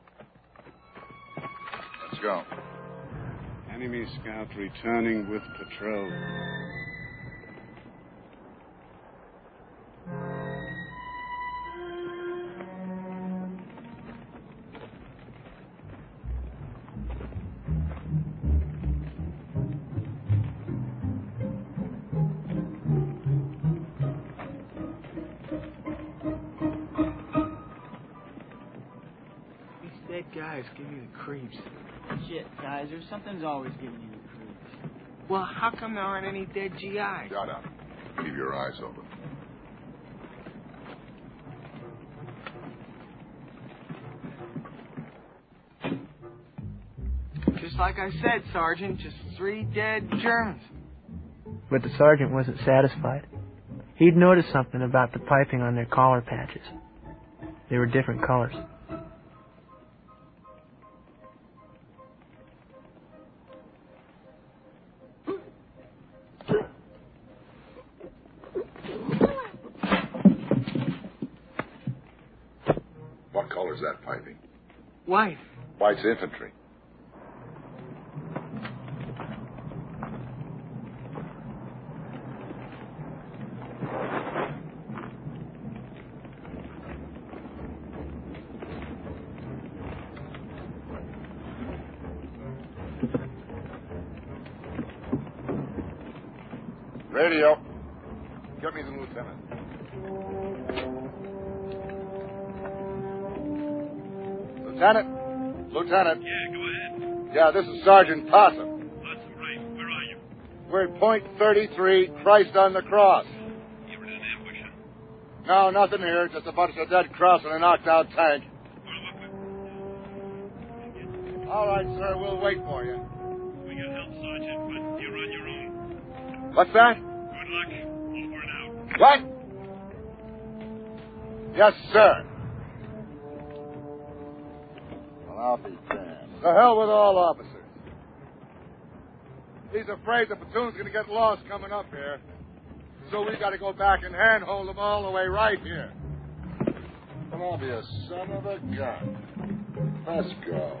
Let's go. Enemy scout returning with patrol. Guys, give me the creeps. Shit, Kaiser, something's always giving you the creeps. Well, how come there aren't any dead GIs? Shut up. Keep your eyes open. Just like I said, Sergeant, just 3 dead Germans. But the sergeant wasn't satisfied. He'd noticed something about the piping on their collar patches. They were different colors. What color's that piping? White. White's infantry. Radio. Get me the lieutenant. Lieutenant. Yeah, go ahead. Yeah, this is Sergeant Possum. That's right. Where are you? We're at point 33, Christ on the Cross. You were in an ambush, huh? No, nothing here. Just a bunch of dead cross and a knocked-out tank. All right, sir. We'll wait for you. We got help, Sergeant, but you're on your own. What's that? Good luck. Over and out. What? Yes, sir. Well, I'll be damned. The hell with all officers. He's afraid the platoon's going to get lost coming up here. So we got to go back and handhold them all the way right here. Come on, be a son of a gun. Let's go.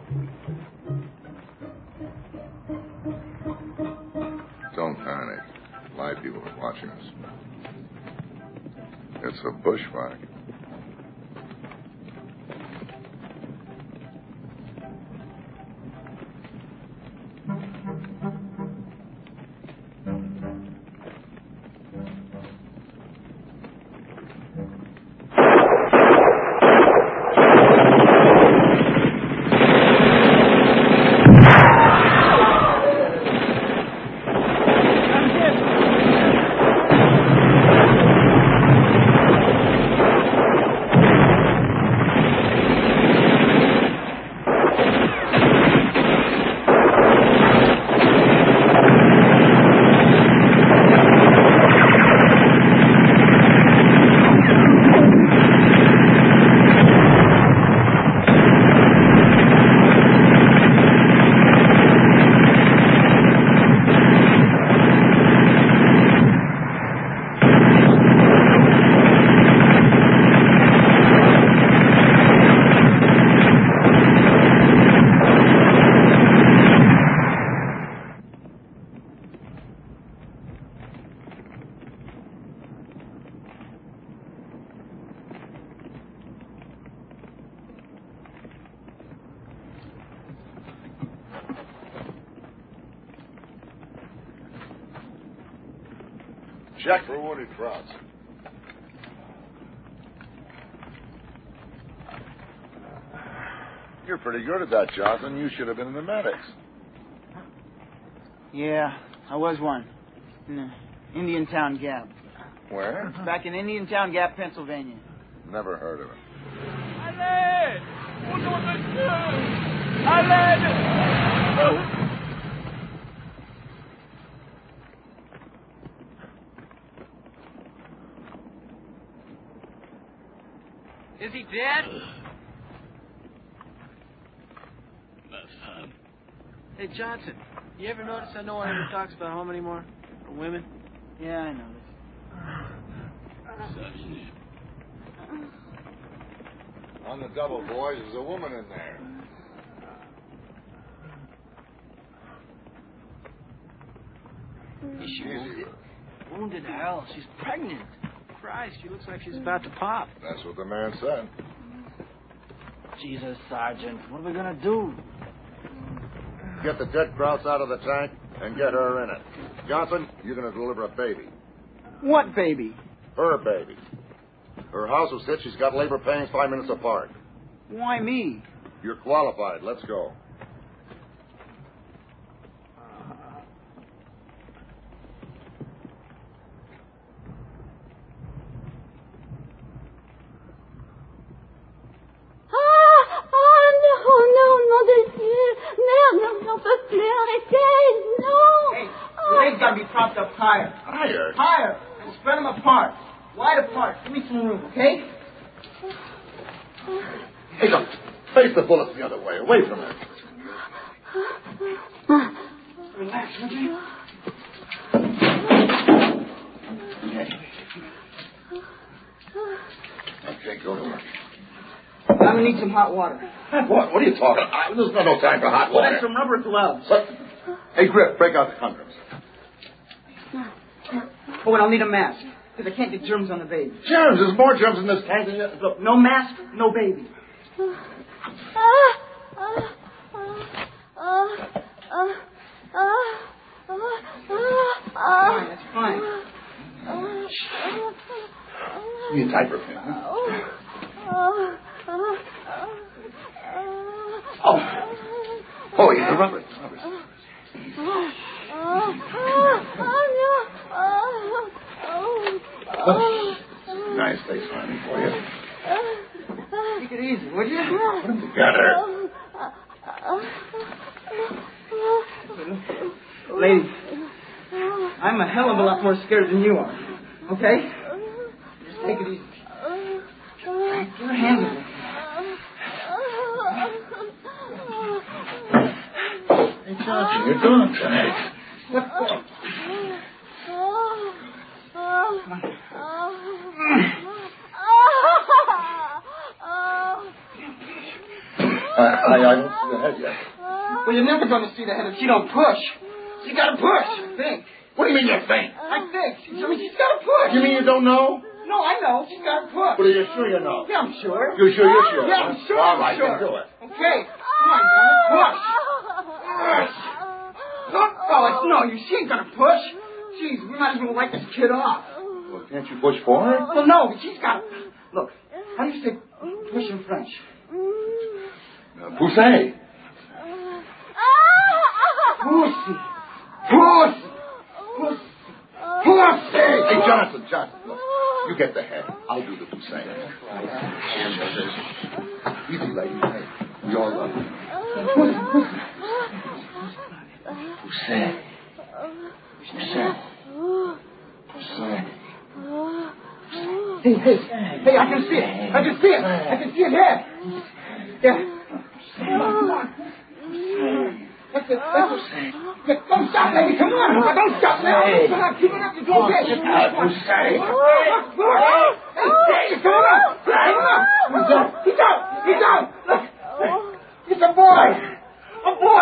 Don't panic. My people are watching us. It's a bushwhack. Check for wounded Krauts. You're pretty good at that, Johnson. You should have been in the medics. Yeah, I was one. In Indiantown Gap. Where? Back in Indiantown Gap, Pennsylvania. Never heard of it. Allez! Au nom de Dieu! À l'aide! Is he dead? Hey, Johnson, you ever notice that no one ever talks about home anymore? Or women? Yeah, I noticed. On the double, boys, there's a woman in there. Is she wounded? Wounded hell. She's pregnant. Christ, she looks like she's about to pop. That's what the man said. Jesus, Sergeant, what are we gonna do? Get the dead Krauts out of the tank and get her in it. Johnson, you're going to deliver a baby. What baby? Her baby. Her house was hit. She's got labor pains 5 minutes apart. Why me? You're qualified. Let's go. Legs gotta be propped up higher. Higher? Higher. And spread them apart. Wide apart. Give me some room, okay? Hey, look. Face the bullets the other way. Away from her. Relax, would you? Okay, go to work. I'm gonna need some hot water. Hot water? What are you talking about? There's no time for hot water. And some rubber gloves. What? Hey, Griff, break out the condoms. Oh, and I'll need a mask. Because I can't get germs on the baby. Germs? There's more germs in this tank than you... Look, no mask, no baby. Fine, that's fine. Give me a diaper pin, huh? Oh, yeah, rubber. Nice face finding for you. Take it easy, would you? Put them together. Lady, I'm a hell of a lot more scared than you are. Okay? Just take it easy. Get your hands on it. Hey, Johnson, you're doing tonight. What for? I don't see the head yet. Well, you're never going to see the head if she don't push. She got to push. Think. What do you mean you think? I think. I mean, she's got to push. You mean you don't know? No, I know. She's got to push. But are you sure you know? Yeah, I'm sure. You're sure you're sure? Yeah, I'm sure. All right, I'm sure. then do it. Okay. Come on, darling. Push. Push. No, fellas, no. She ain't going to push. Jeez, we might as well wipe this kid off. Well, can't you push for her? Well, no, but she's got... Look, how do you say push in French? Poussez. Pussy. Pussy. Pussy. Pussy. Hey, Johnson, look. You get the head. I'll do the poussez. Easy, lady. Hey, we all love you. Poussez. Poussez. Poussez. Hey, I can see it. I can see it. I can see it here. Yeah. Come on. That's it. Don't stop, lady. Come on. Don't stop now. Come on. Keep it up. You're doing good. Hey, come on. He's out. Look. It's a boy. A boy.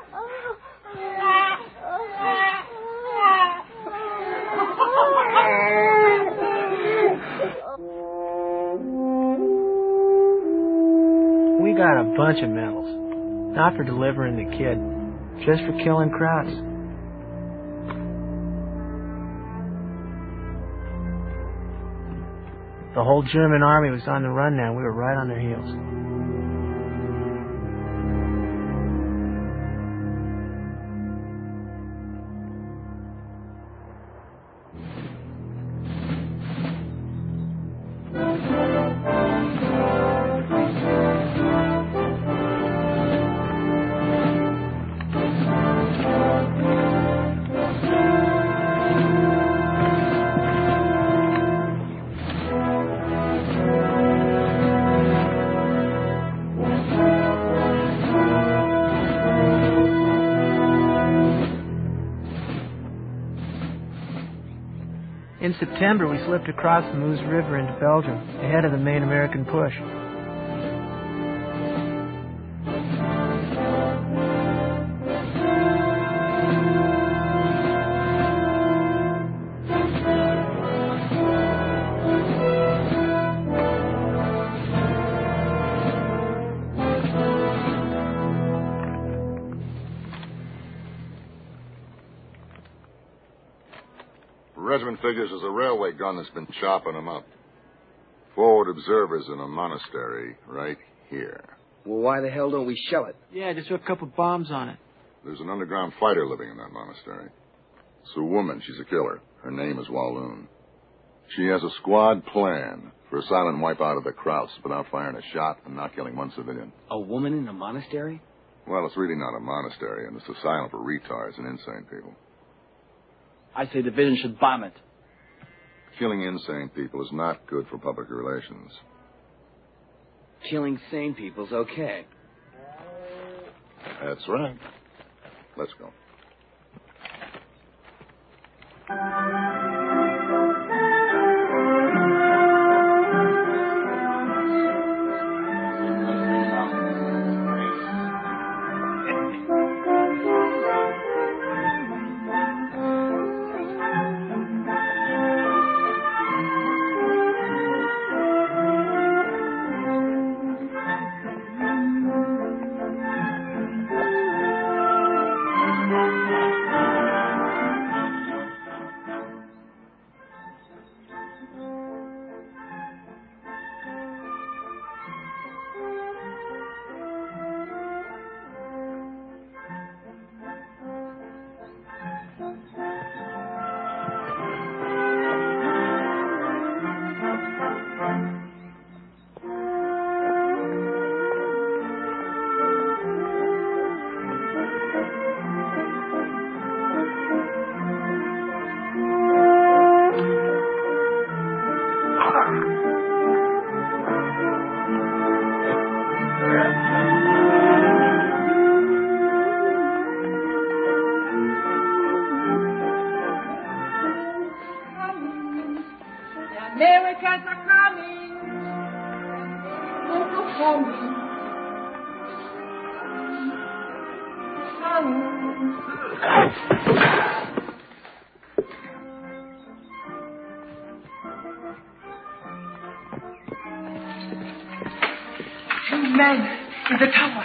We got a bunch of medals. Not for delivering the kid, just for killing Krauts. The whole German army was on the run now. We were right on their heels. In September, we slipped across the Meuse River into Belgium, ahead of the main American push. Regiment figures there's a railway gun that's been chopping them up. Forward observers in a monastery right here. Well, why the hell don't we shell it? Yeah, just threw a couple bombs on it. There's an underground fighter living in that monastery. It's a woman. She's a killer. Her name is Walloon. She has a squad plan for a silent wipeout of the Krauts without firing a shot and not killing one civilian. A woman in a monastery? Well, it's really not a monastery, and it's a asylum for retards and insane people. I say the division should bomb it. Killing insane people is not good for public relations. Killing sane people's okay. That's right. Let's go. Americans are coming. They're coming. Two men in the tower.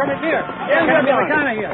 coming here. Yeah, Americana here.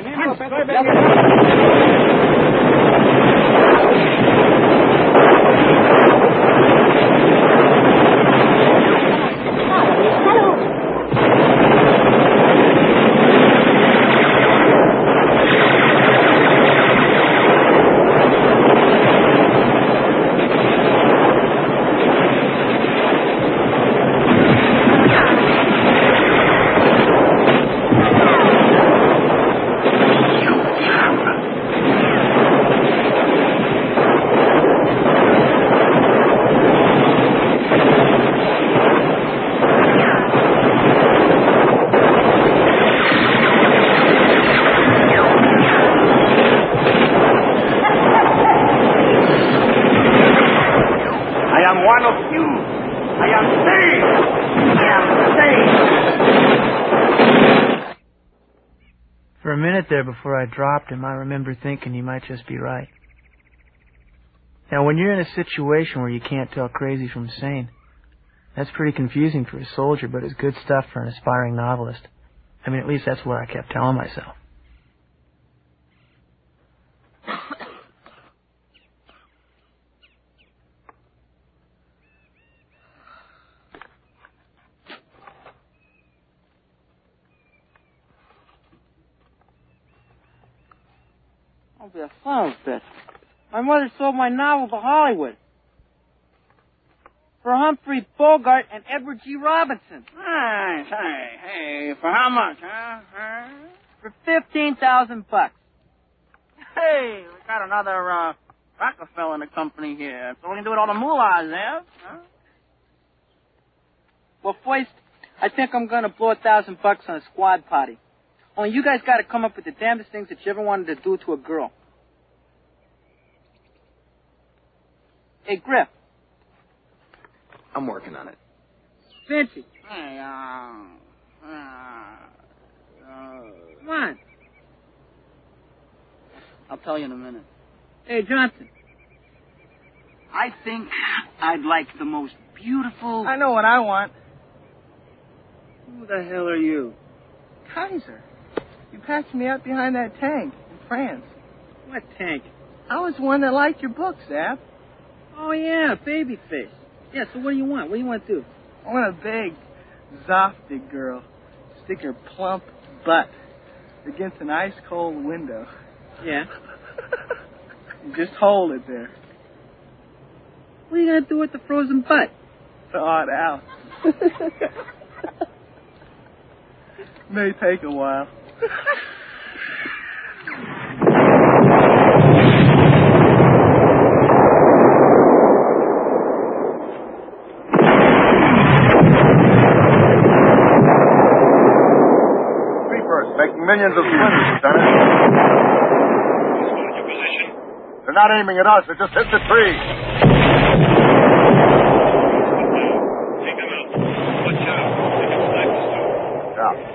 For a minute there before I dropped him, I remember thinking he might just be right. Now, when you're in a situation where you can't tell crazy from sane, that's pretty confusing for a soldier, but it's good stuff for an aspiring novelist. I mean, at least that's what I kept telling myself. I'll be a son of a bitch. My mother sold my novel to Hollywood. For Humphrey Bogart and Edward G. Robinson. Hey, for how much, huh? For $15,000. Hey, we got another, Rockefeller in the company here. So we can do it all the moolahs, yeah? Huh? Well, first, I think I'm gonna blow $1,000 on a squad party. Only you guys gotta come up with the damnedest things that you ever wanted to do to a girl. Hey, Griff. I'm working on it. Vincey. Hey, come on. I'll tell you in a minute. Hey, Johnson. I think I'd like the most beautiful... I know what I want. Who the hell are you? Kaiser. You patched me up behind that tank in France. What tank? I was one that liked your book, Zap. Oh, yeah, Babyface. Yeah, so what do you want? What do you want to do? I want a big, zofty girl. Stick her plump butt against an ice-cold window. Yeah? You just hold it there. What are you going to do with the frozen butt? Thaw it out. May take a while. Making millions of splinters, Lieutenant. Hold your position. They're not aiming at us. They just hit the tree. Take them out. Watch out. They can snipe us too. Yeah.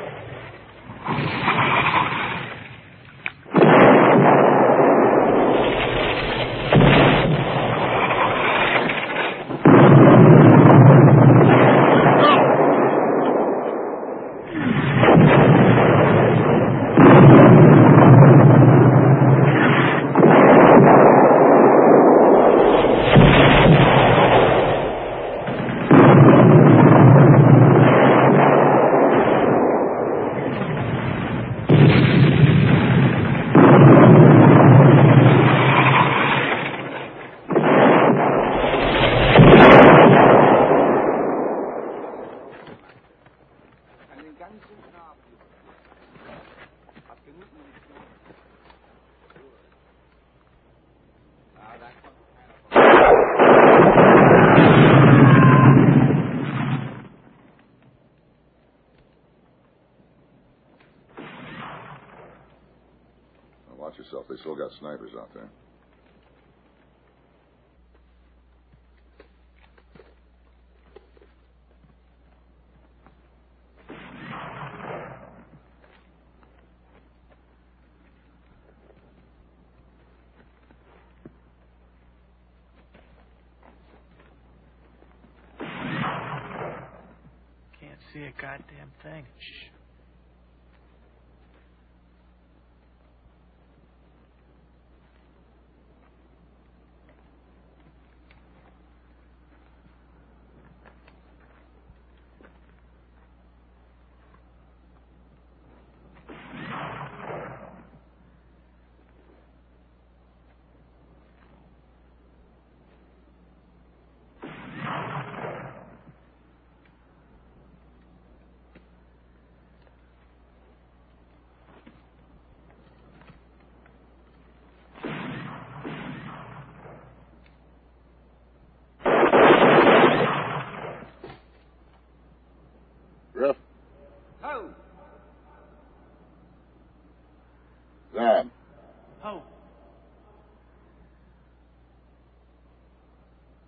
Watch yourself. They still got snipers out there. Can't see a goddamn thing. Shh.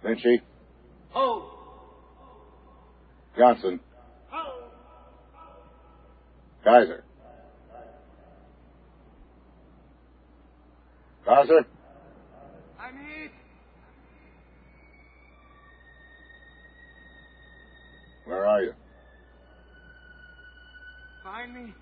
Vinci. Ho! Johnson. Kaiser. Kaiser? I'm hit. Where are you? Find me.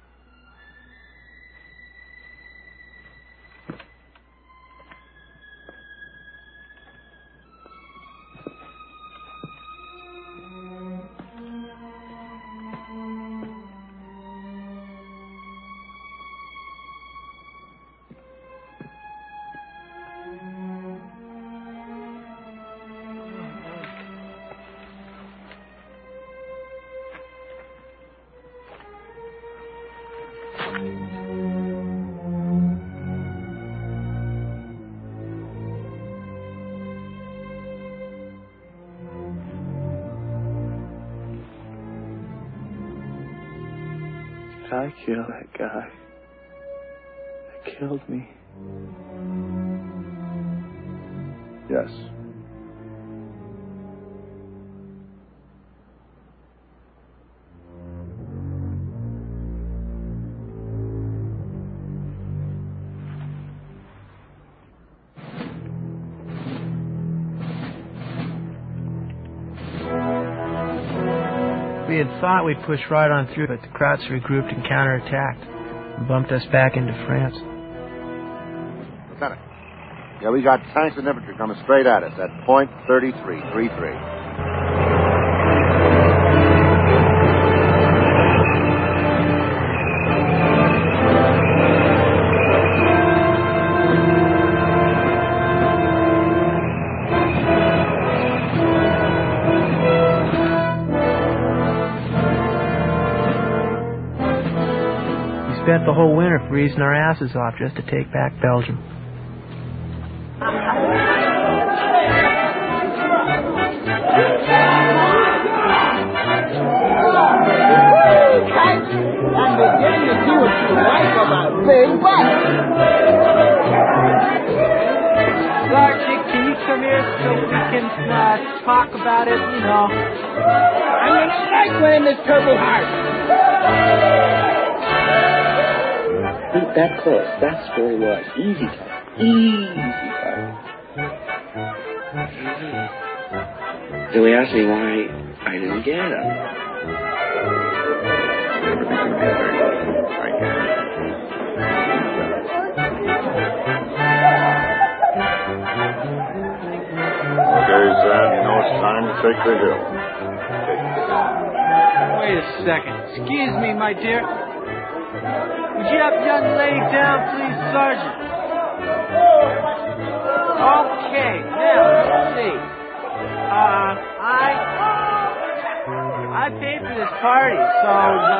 I killed that guy. That killed me. Yes. We had thought we'd push right on through, but the Krauts regrouped and counterattacked and bumped us back into France. Lieutenant. Yeah, we got tanks and infantry coming straight at us at point 3333. Spent the whole winter freezing our asses off just to take back Belgium. I'm beginning to see what you like about big butts. Sergeant, can you come here so we can talk about it, you know? I'm gonna like wearing this purple heart. That close. That's where he was. Easy time. Easy time. So he asked me why I didn't get him. Okay, Sam, you know it's time to take the hill. Wait a second. Excuse me, my dear. Would you have young lady down, please, Sergeant? Okay, now, let's see. I paid for this party, so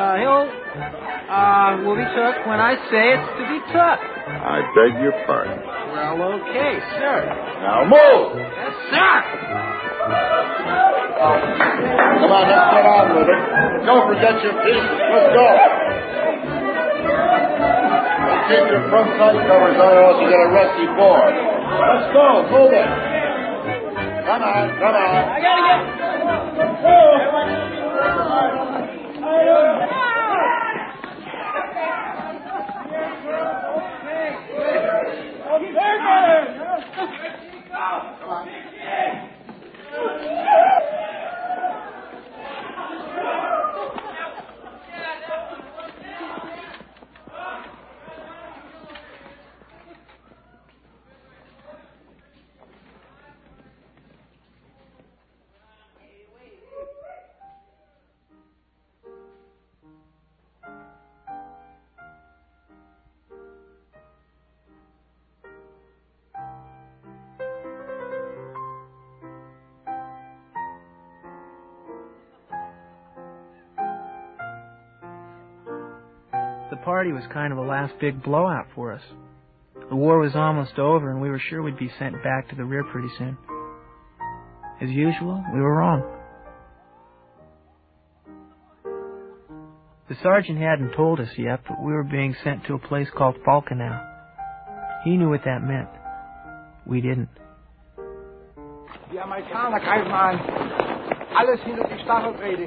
will be took when I say it's to be took. I beg your pardon. Well, okay, sir. Now move! Yes, sir! Come on, let's get on with it. Don't forget your pieces. Let's go. Keep your front sight covers on or else you get a rusty board. Let's go. Move it. Come on. I gotta get... The party was kind of a last big blowout for us. The war was almost over, and we were sure we'd be sent back to the rear pretty soon. As usual, we were wrong. The sergeant hadn't told us yet, but we were being sent to a place called Falkenau. He knew what that meant. We didn't. Die Amerikaner greifen an. Alles hinter die Stacheldraht.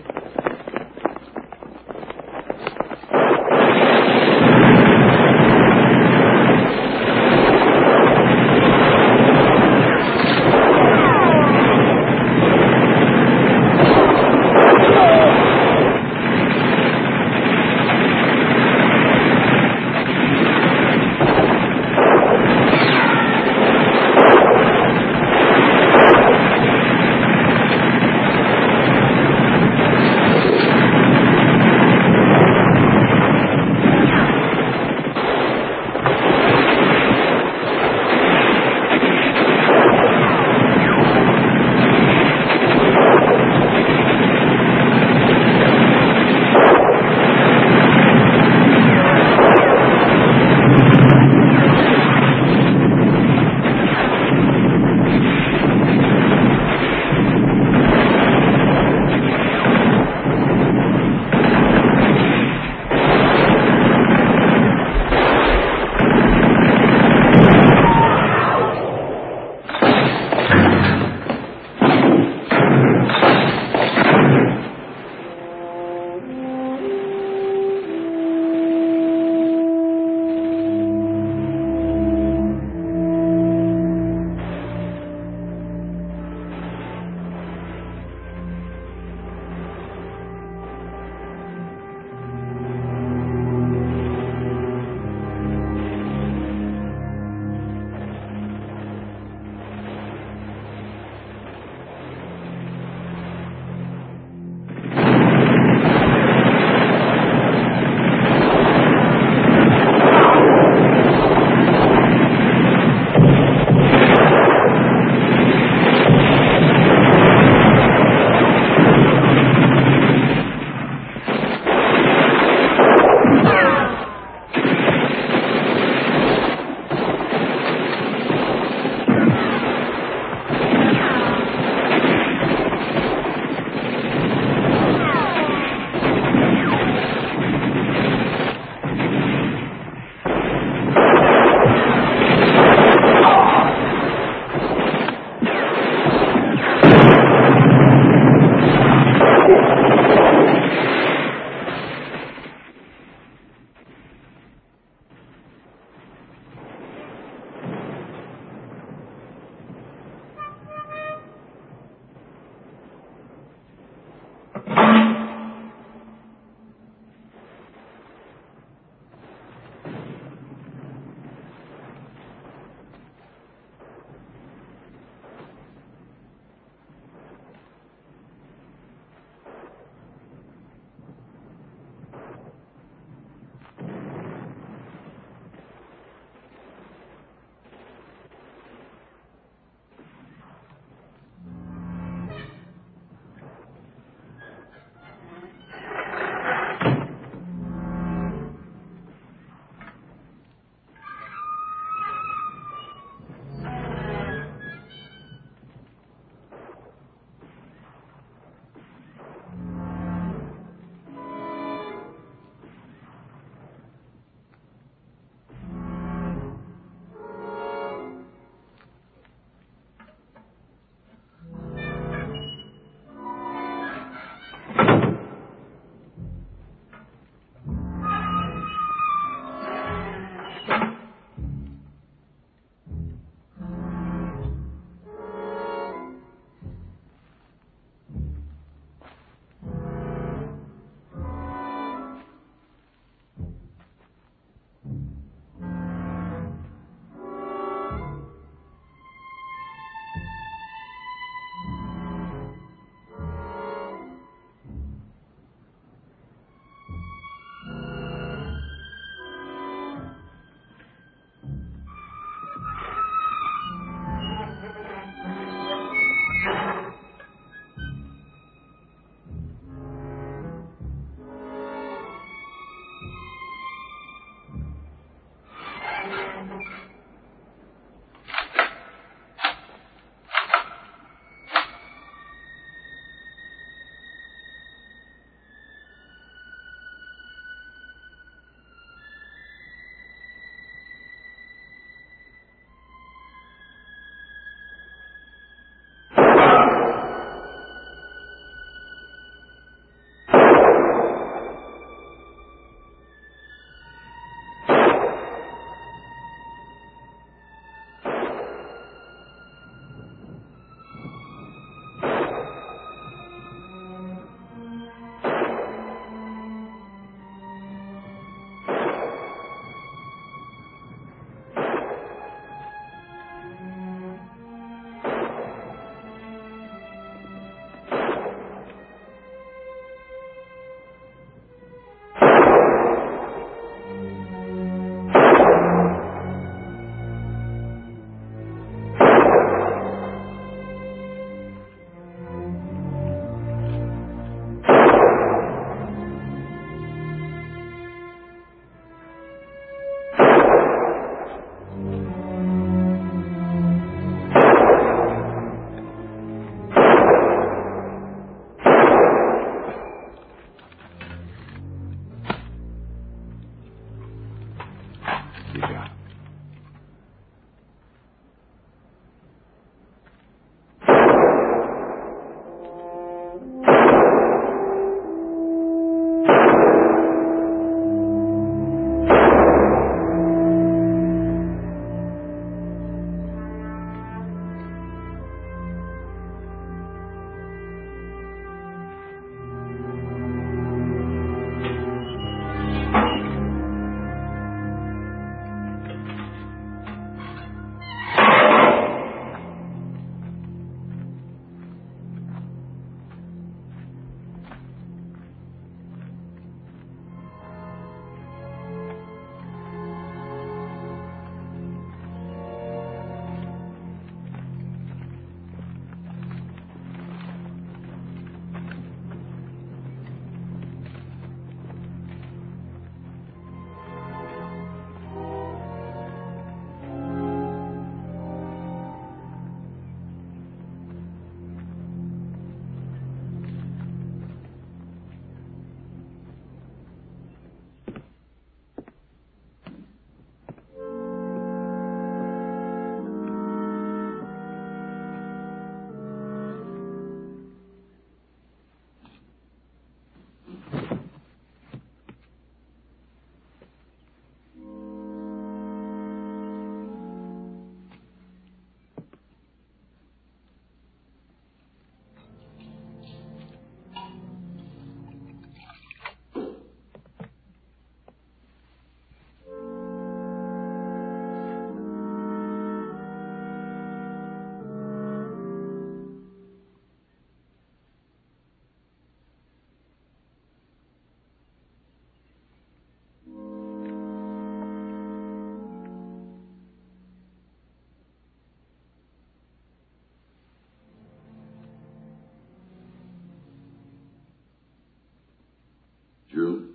June?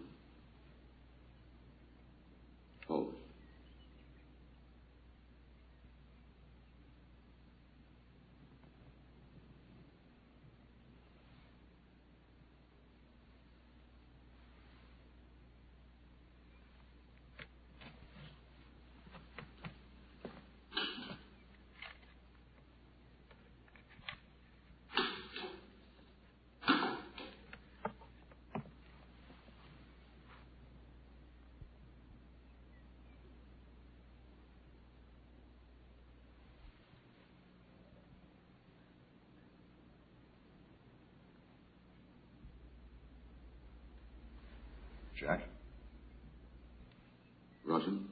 Hold it. Jack? Rosin?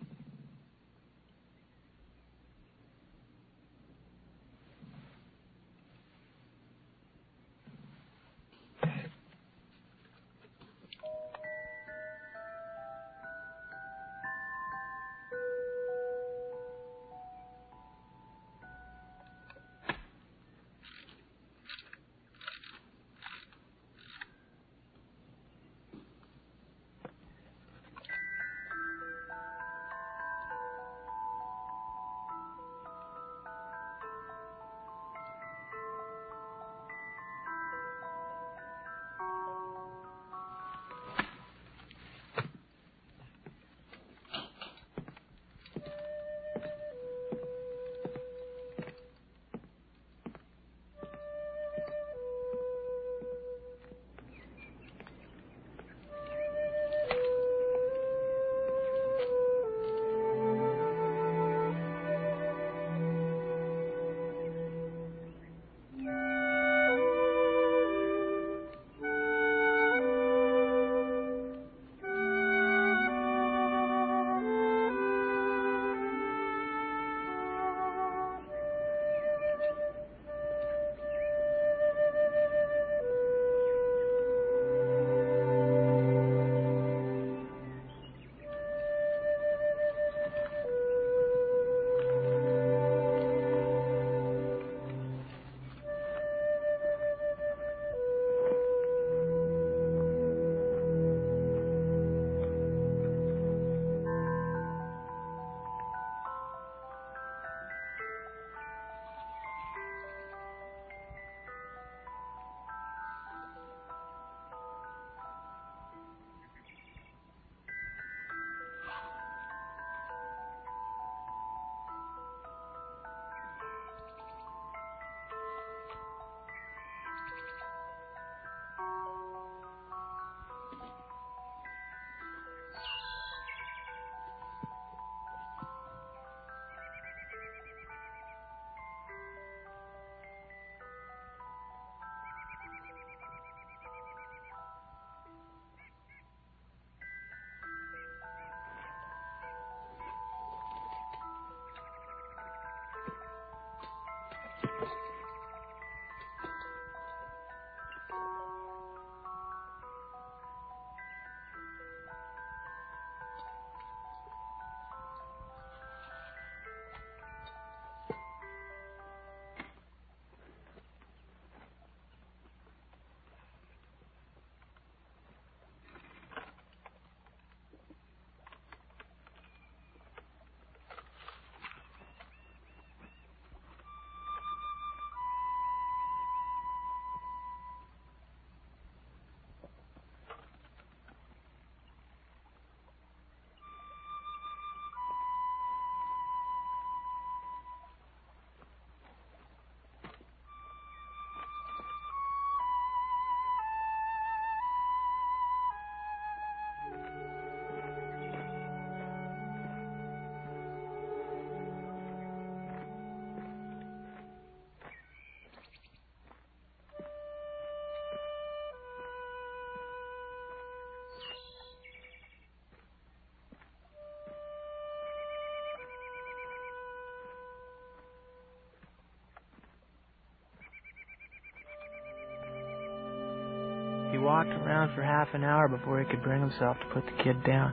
He walked around for half an hour before he could bring himself to put the kid down.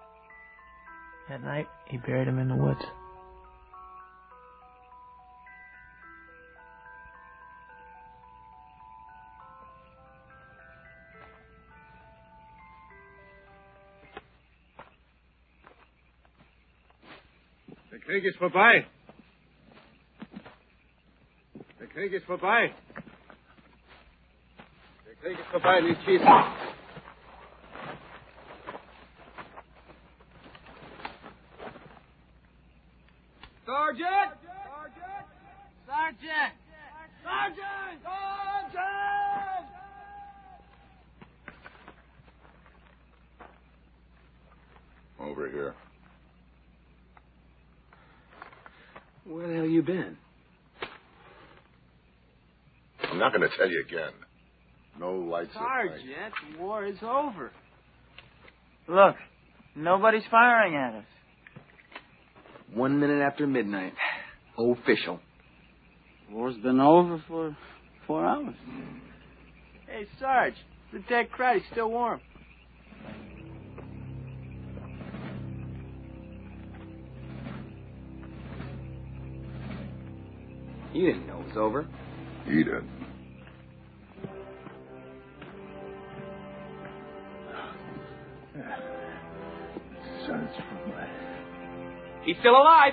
At night, he buried him in the woods. Krieg ist vorbei. Der Krieg ist vorbei. Der Krieg ist vorbei, nicht schießen. Sergeant! Sergeant! Sergeant! Sergeant! Over here. Where the hell you been? I'm not going to tell you again. No lights at night. Sergeant, the war is over. Look, nobody's firing at us. 1 minute after midnight. Official. War's been over for 4 hours. Hey, Sarge, the dead crowd is still warm. You didn't know it was over. He did. Son's from what? He's still alive.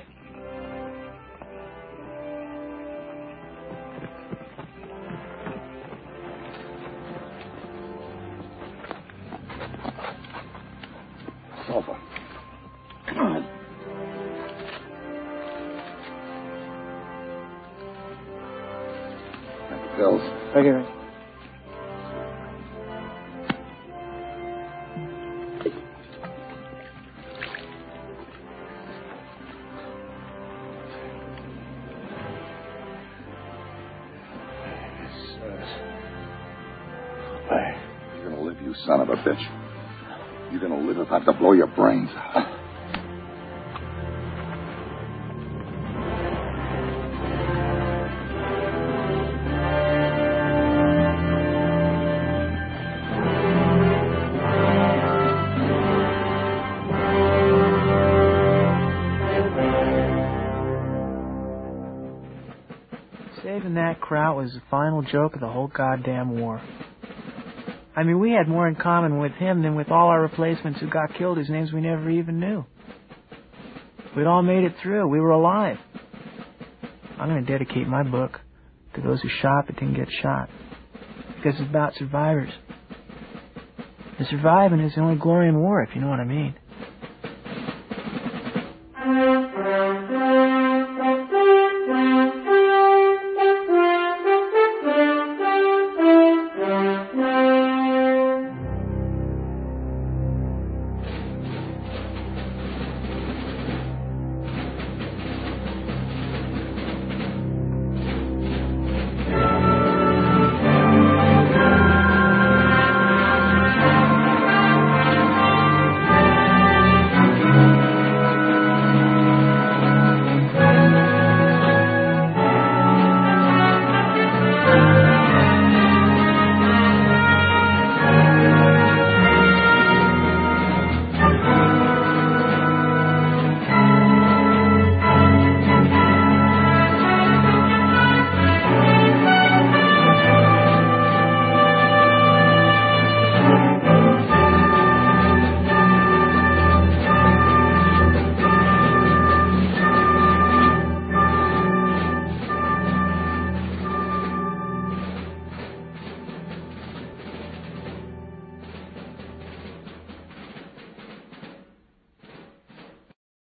Sulfur. Come on. Pills. Okay. You're gonna live, you son of a bitch. You're gonna live if I have to blow your brains out. Saving that Kraut was the final joke of the whole goddamn war. I mean, we had more in common with him than with all our replacements who got killed whose names we never even knew. We'd all made it through. We were alive. I'm going to dedicate my book to those who shot but didn't get shot. Because it's about survivors. And surviving is the only glory in war, if you know what I mean.